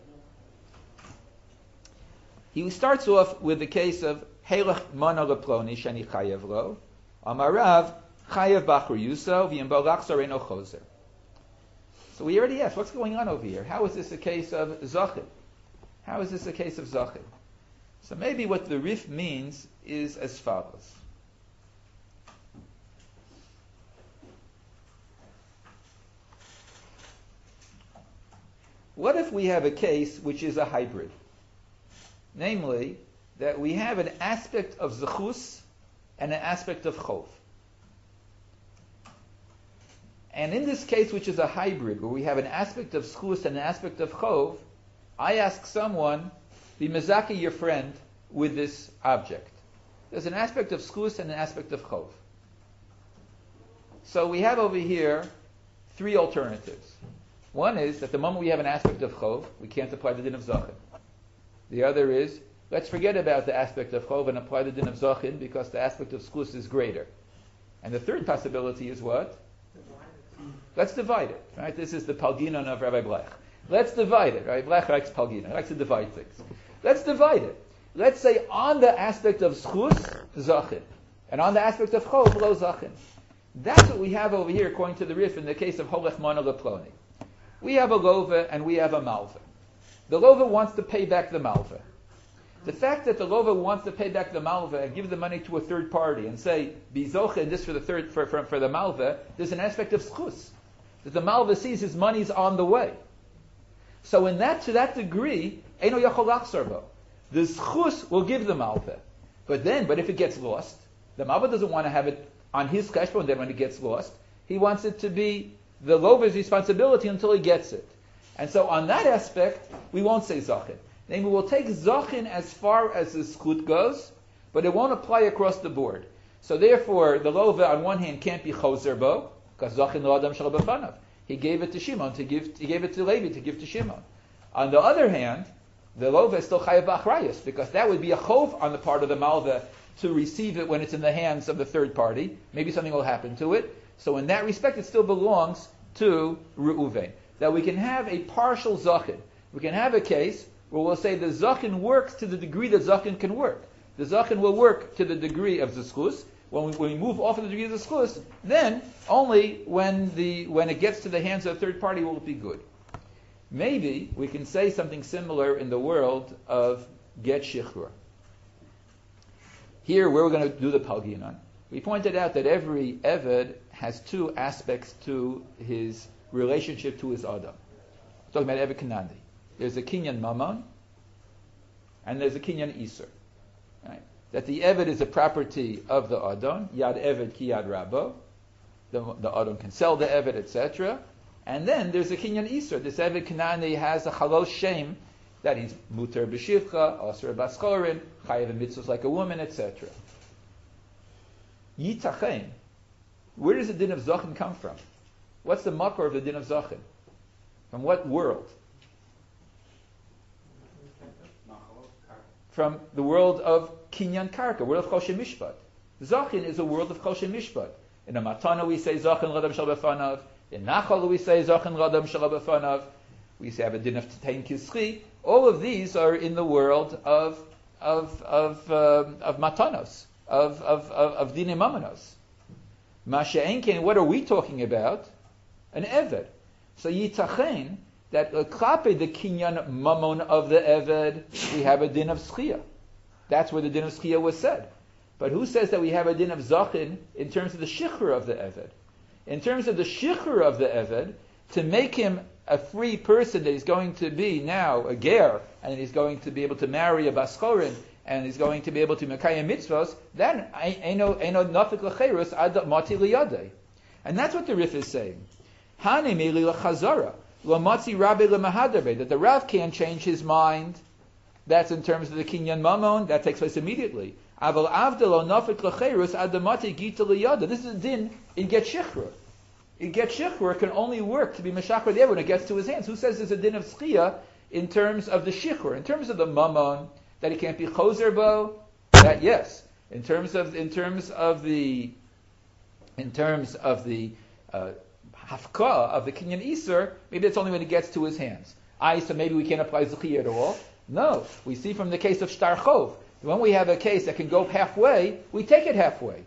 He starts off with the case of, Heilach mana leploni shani chayev lo, amarav chayev bachur yuso, v'yim bo lachzor eno chozer. So we already asked, what's going on over here? How is this a case of Zachin? How is this a case of Zachin? So maybe what the Rif means is as follows. What if we have a case which is a hybrid? Namely, that we have an aspect of Zechus and an aspect of Chov. And in this case, which is a hybrid, where we have an aspect of Zechus and an aspect of Chov, I ask someone, be mezaki your friend with this object. There's an aspect of Zechus and an aspect of Chov. So we have over here three alternatives. One is that the moment we have an aspect of Chov, we can't apply the din of Zachin. The other is, let's forget about the aspect of Chov and apply the din of Zachin because the aspect of Zechus is greater. And the third possibility is what? Let's divide it. Right? This is the Palginon of Rabbi Blech. Let's divide it. Rabbi Blech likes Palginon. He likes to divide things. Let's divide it. Let's say on the aspect of Zechus, Zachin. And on the aspect of Chov, lo Zachin. That's what we have over here according to the Rif in the case of Holech Mana Leploni. We have a lova and we have a malva. The lova wants to pay back the malva. The fact that the lova wants to pay back the malva and give the money to a third party and say, bizoche, and this for the third for, for, for the malva, there's an aspect of schus. That the malva sees his money's on the way. So in that, to that degree, eino yachol lachzor. The schus will give the malva. But then, but if it gets lost, the malva doesn't want to have it on his cheshbon then when it gets lost. He wants it to be the lova's responsibility until he gets it. And so on that aspect, we won't say zachin. Then we will take zachin as far as the skut goes, but it won't apply across the board. So therefore, the lova on one hand can't be choser bo, because zachin lo adam shel b'fanav. He gave it to Shimon to give, he gave it to Levi to give to Shimon. On the other hand, the lova is still chayav b'achrayus, because that would be a chov on the part of the malva to receive it when it's in the hands of the third party. Maybe something will happen to it. So in that respect, it still belongs to Reuven. That we can have a partial zachin. We can have a case where we'll say the zachin works to the degree that zachin can work. The zachin will work to the degree of the schus. When we, when we move off of the degree of the schus, then only when the when it gets to the hands of a third party will it be good. Maybe we can say something similar in the world of get shichrur. Here, where we're going to do the palginon, we pointed out that every eved has two aspects to his relationship to his adam. We're talking about eved kanani. There's a kinyan mamon, and there's a kinyan iser. Right? That the eved is a property of the adam, yad eved ki yad rabo. The, the adam can sell the eved, et cetera. And then there's a kinyan iser. This eved kanani has a chalos shem, that he's muter b'shivcha, aser baschorin, chayav and mitzvahs like a woman, et cetera. Yitachen. Where does the din of zachin come from? What's the makor of the din of zachin? From what world? From the world of kinyan karka, world of choshen mishpat. Zachin is a world of choshen mishpat. In a matana we say zachin radam shel b'fanav. In nachal we say zachin radam shel b'fanav. We say have a din of tetein kischi. All of these are in the world of of of uh, of matanos, of of of, of dinim mamanos. Masha'enken, what are we talking about? An eved. So yitachen that klape the kinyan mamon of the eved, we have a din of schia. That's where the din of schia was said. But who says that we have a din of zachin in terms of the shichr of the eved? In terms of the shichr of the eved, to make him a free person that he's going to be now a ger, and he's going to be able to marry a baschorin, and he's going to be able to mekayem mitzvos, then eino eino nafik lecherus ad mati liyadei. And that's what the Rif is saying. Hani mili lechazara lo matzi rabbi lemahadabe, that the Rav can't change his mind. That's in terms of the kinyan mamon, that takes place immediately. Aval avdelo nafik lecherus ad mati gita liyadei. This is a din in get shichrur. In get shichrur can only work to be meshachar the when it gets to his hands. Who says there's a din of schia in terms of the shichrur? In terms of the mamon, that he can't be choser bo, that yes. In terms of in terms of the in terms of the uh, hafka of the kinyan iser, maybe it's only when it gets to his hands. I so maybe we can't apply zechiyah at all. No, we see from the case of shtar chov, when we have a case that can go halfway, we take it halfway.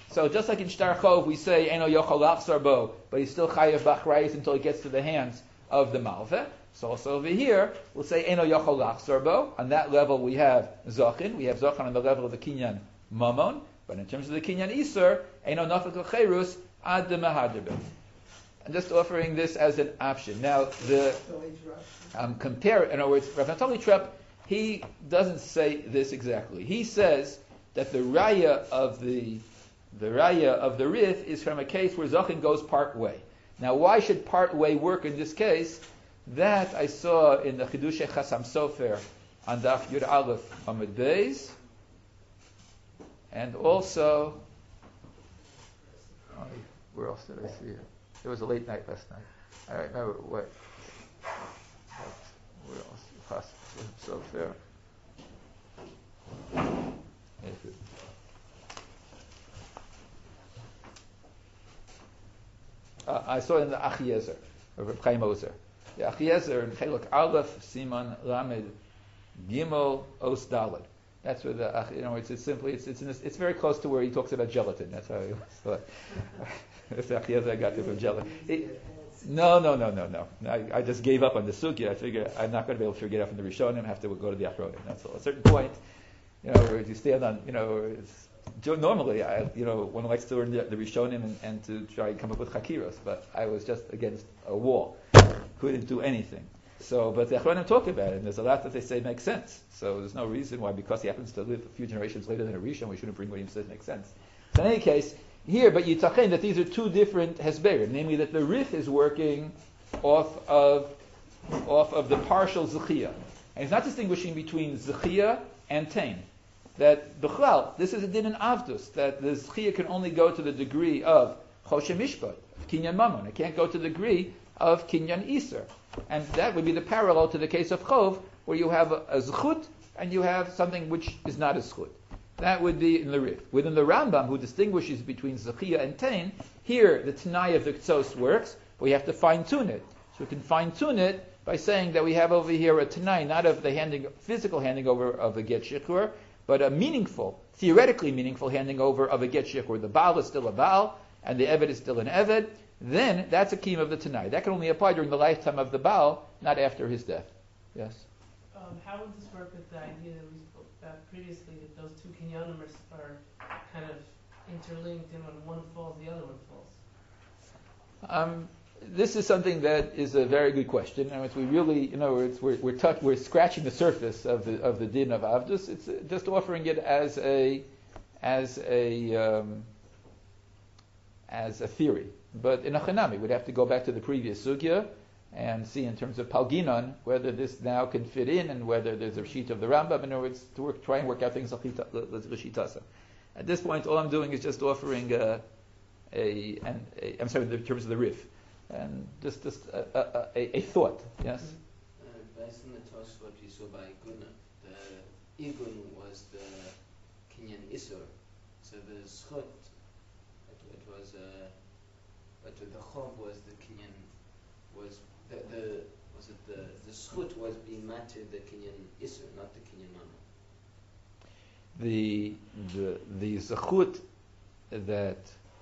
So just like in Shtar Chov, we say Eno Yochal Lachzor Bo, but he's still Chayav B'Achrayis until he gets to the hands of the Malveh. So also over here, we'll say Eno Yochal Lachzor Bo. On that level, we have Zachin. We have Zachin on the level of the Kinyan Mamon. But in terms of the Kinyan Iser, Eno Nafek L'Cherus Ad Mahaderbeh. I'm just offering this as an option. Now, the um, compare, in other words, Rav Naftali Trepp, he doesn't say this exactly. He says that the raya of the the raya of the rif is from a case where Zachin goes part way. Now, why should part way work in this case? That I saw in the Chidushei Chasam Sofer on Daf Yud Aleph Amud Beis, and also, oh, where else did I see it? It was a late night last night. I don't remember what. what where else? Chasam Sofer. Uh, I saw it in the Achiezer, of Reb Chaim Ozer. The Achiezer in Chelok Aleph, Siman Lamed, Gimel, Os Daled. That's where the, you know, it's, it's simply, it's it's, in this, it's very close to where he talks about gelatin. That's how he thought. That's the Achiezer I got it from gelatin. It, no, no, no, no, no. I, I just gave up on the sugya. I figure I'm not going to be able to figure it out from the Rishonim. I have to go to the Achronim. That's all. At a certain point, you know, where you stand on, you know, it's, normally, I, you know, one likes to learn the, the Rishonim and, and to try and come up with chakiros, but I was just against a wall. Couldn't do anything. So, but the Achronim talk about it, and there's a lot that they say makes sense. So there's no reason why, because he happens to live a few generations later than a Rishon, we shouldn't bring what he says makes sense. So in any case, here, but Yitachen, that these are two different Hesberim, namely that the Rif is working off of off of the partial Zechiyah. And he's not distinguishing between Zechiyah and Tain. That B'chlal, this is a din in Avdus, that the Zechiyah can only go to the degree of Choshe Mishpat, of Kinyan Mammon. It can't go to the degree of Kinyan Iser. And that would be the parallel to the case of Chov, where you have a, a Zechut, and you have something which is not a Zechut. That would be in the Rif. Within the Rambam, who distinguishes between Zechiyah and Tain, here the Tanai of the Ktsos works, but we have to fine-tune it. So we can fine-tune it by saying that we have over here a Tanai, not of the handing, physical handing over of a Get Shikur, but a meaningful, theoretically meaningful handing over of a Get Shikur. The Baal is still a Baal, and the Eved is still an Eved. Then that's a kiyum of the Tanai. That can only apply during the lifetime of the Baal, not after his death. Yes? Um, how would this work with the idea that we spoke about previously, that those two kinyanim are, are kind of interlinked, and when one falls, the other one falls? Um, this is something that is a very good question. And we really, you know, it's, we're we're, touch, we're scratching the surface of the of the din of Avdus. It's just offering it as a as a um, as a theory. But in a Chanami, we'd have to go back to the previous sugya and see in terms of Palginon whether this now can fit in and whether there's a sheet of the Rambam. In other words, to work, try and work out things l'shitasa. At this point, all I'm doing is just offering a, a, an, a I'm sorry, in terms of the Rif, and just just a, a, a, a thought. Yes. Uh, based on the Tosfot we saw by Guna, the Igun was the Kinyan Isur, so the Schut, it, it was. Uh, But the Chov was the Kinyan, was the, the was it the the Schut was being matted the Kinyan Isur, not the Kinyan Mammon. The the the Zechut that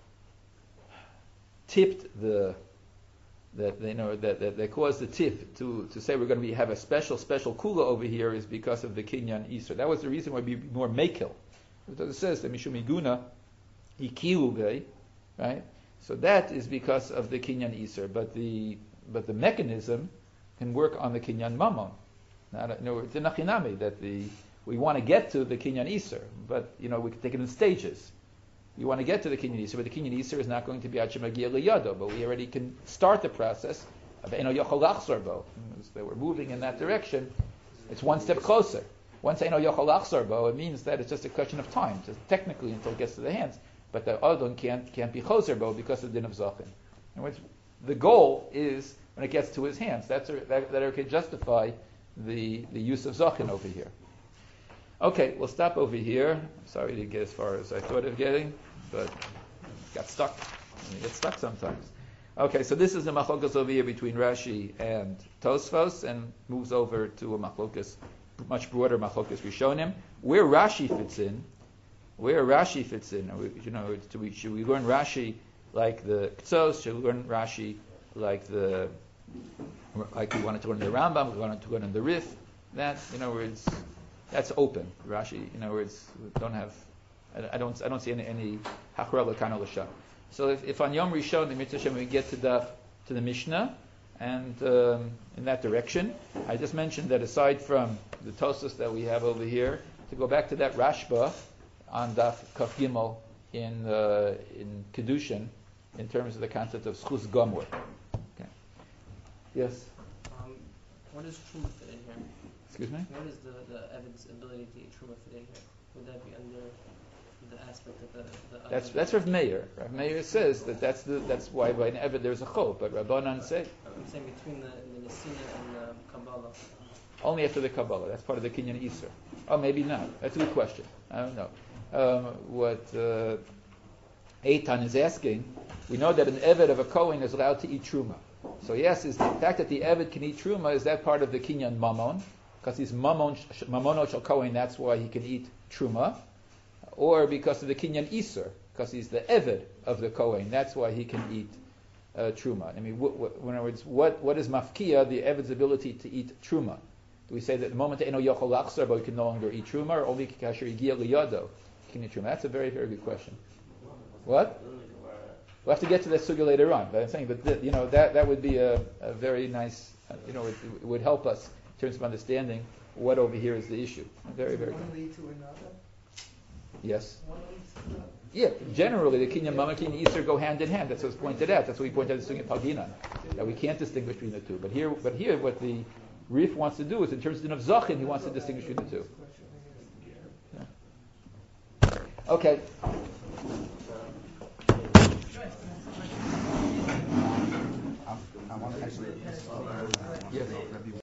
tipped the that you know that, that, that caused the tip to, to say we're going to be, have a special special kula over here is because of the Kinyan Isur. That was the reason why we be more mekel. It says that Mishum Iguna Ikilu, right? So that is because of the Kinyan Iser, but the but the mechanism can work on the Kinyan Mammon. Not, no, it's in Achinami that the we want to get to the Kinyan Iser, but you know we can take it in stages. You want to get to the Kinyan Iser, but the Kinyan Iser is not going to be Achemagia Liyado, but we already can start the process of Eno Yochol Lachzor Bo. That we're moving in that direction. It's one step closer. Once Eno Yochol Lachzor Bo, it means that it's just a question of time, just technically until it gets to the hands. But the Adon can't can't be Choser Bo because of the din of Zachin. In which the goal is when it gets to his hands. That's a, that that can justify the the use of Zachin over here. Okay, we'll stop over here. Sorry to get as far as I thought of getting, but got stuck. You get stuck sometimes. Okay, so this is the machlokas over here between Rashi and Tosfos, and moves over to a machlokas, much broader machlokas Rishonim. Where Rashi fits in where Rashi fits in. Are we, you know, do we, should we learn Rashi like the Ksos? Should we learn Rashi like the like we wanted to learn the Rambam? We wanted to learn the Rif. That, in other words, that's open. Rashi, in other words, we don't have. I, I don't. I don't see any any hachra l'kan l'sham. So if, if on Yom Rishon, the Mitzvah Shem, we get to the to the Mishnah, and um, in that direction, I just mentioned that aside from the Tosfos that we have over here, to go back to that Rashba on Daf Kaf Gimel in uh, in Kedushin, in terms of the concept of Schus Gomor. Okay. Yes. Um, what does Truma fit in here? Excuse me. Where does the the Evid's ability to eat Truma fit in here? Would that be under the aspect of the the? That's that's Rav Meir. Rav Meir says that that's the that's why by an Evid there's a chol, but Rabbanan say I'm saying between the the Nesina and the Kabbalah. only after the Kabbalah. That's part of the Kinyan Isur. Oh, maybe not. That's a good question. I don't know. Um, what uh, Eitan is asking, we know that an Evid of a Kohen is allowed to eat Truma. So yes, is the fact that the Evid can eat Truma, is that part of the Kinyan Mamon? Because he's Mamon, Mamono Shel Kohen, that's why he can eat Truma. Or because of the Kinyan Isur, because he's the Evid of the Kohen, that's why he can eat uh, Truma. I mean, wh- wh- in other words, what, what is Mafkia, the Evid's ability to eat Truma? Do we say that the moment Eno Yochol Lachzor, but he can no longer eat Truma, or only Kasher Yigia Liyado can eat Truma? That's a very, very good question. What? We'll have to get to that sugya later on, but I'm saying, but th- you know, that, that would be a, a very nice, uh, you know, it, it would help us in terms of understanding what over here is the issue. Very, very One good. lead to another. Yes. One leads to another. Yeah, generally the Kinyan Mama and Kinyan Isur go hand in hand. That's what's pointed out. That's what we pointed out in Palginan, that we can't distinguish between the two. But here, but here, what the Rif wants to do is, in terms of Zachin, he wants to distinguish between the two. Yeah. Okay. I want to actually. Yes.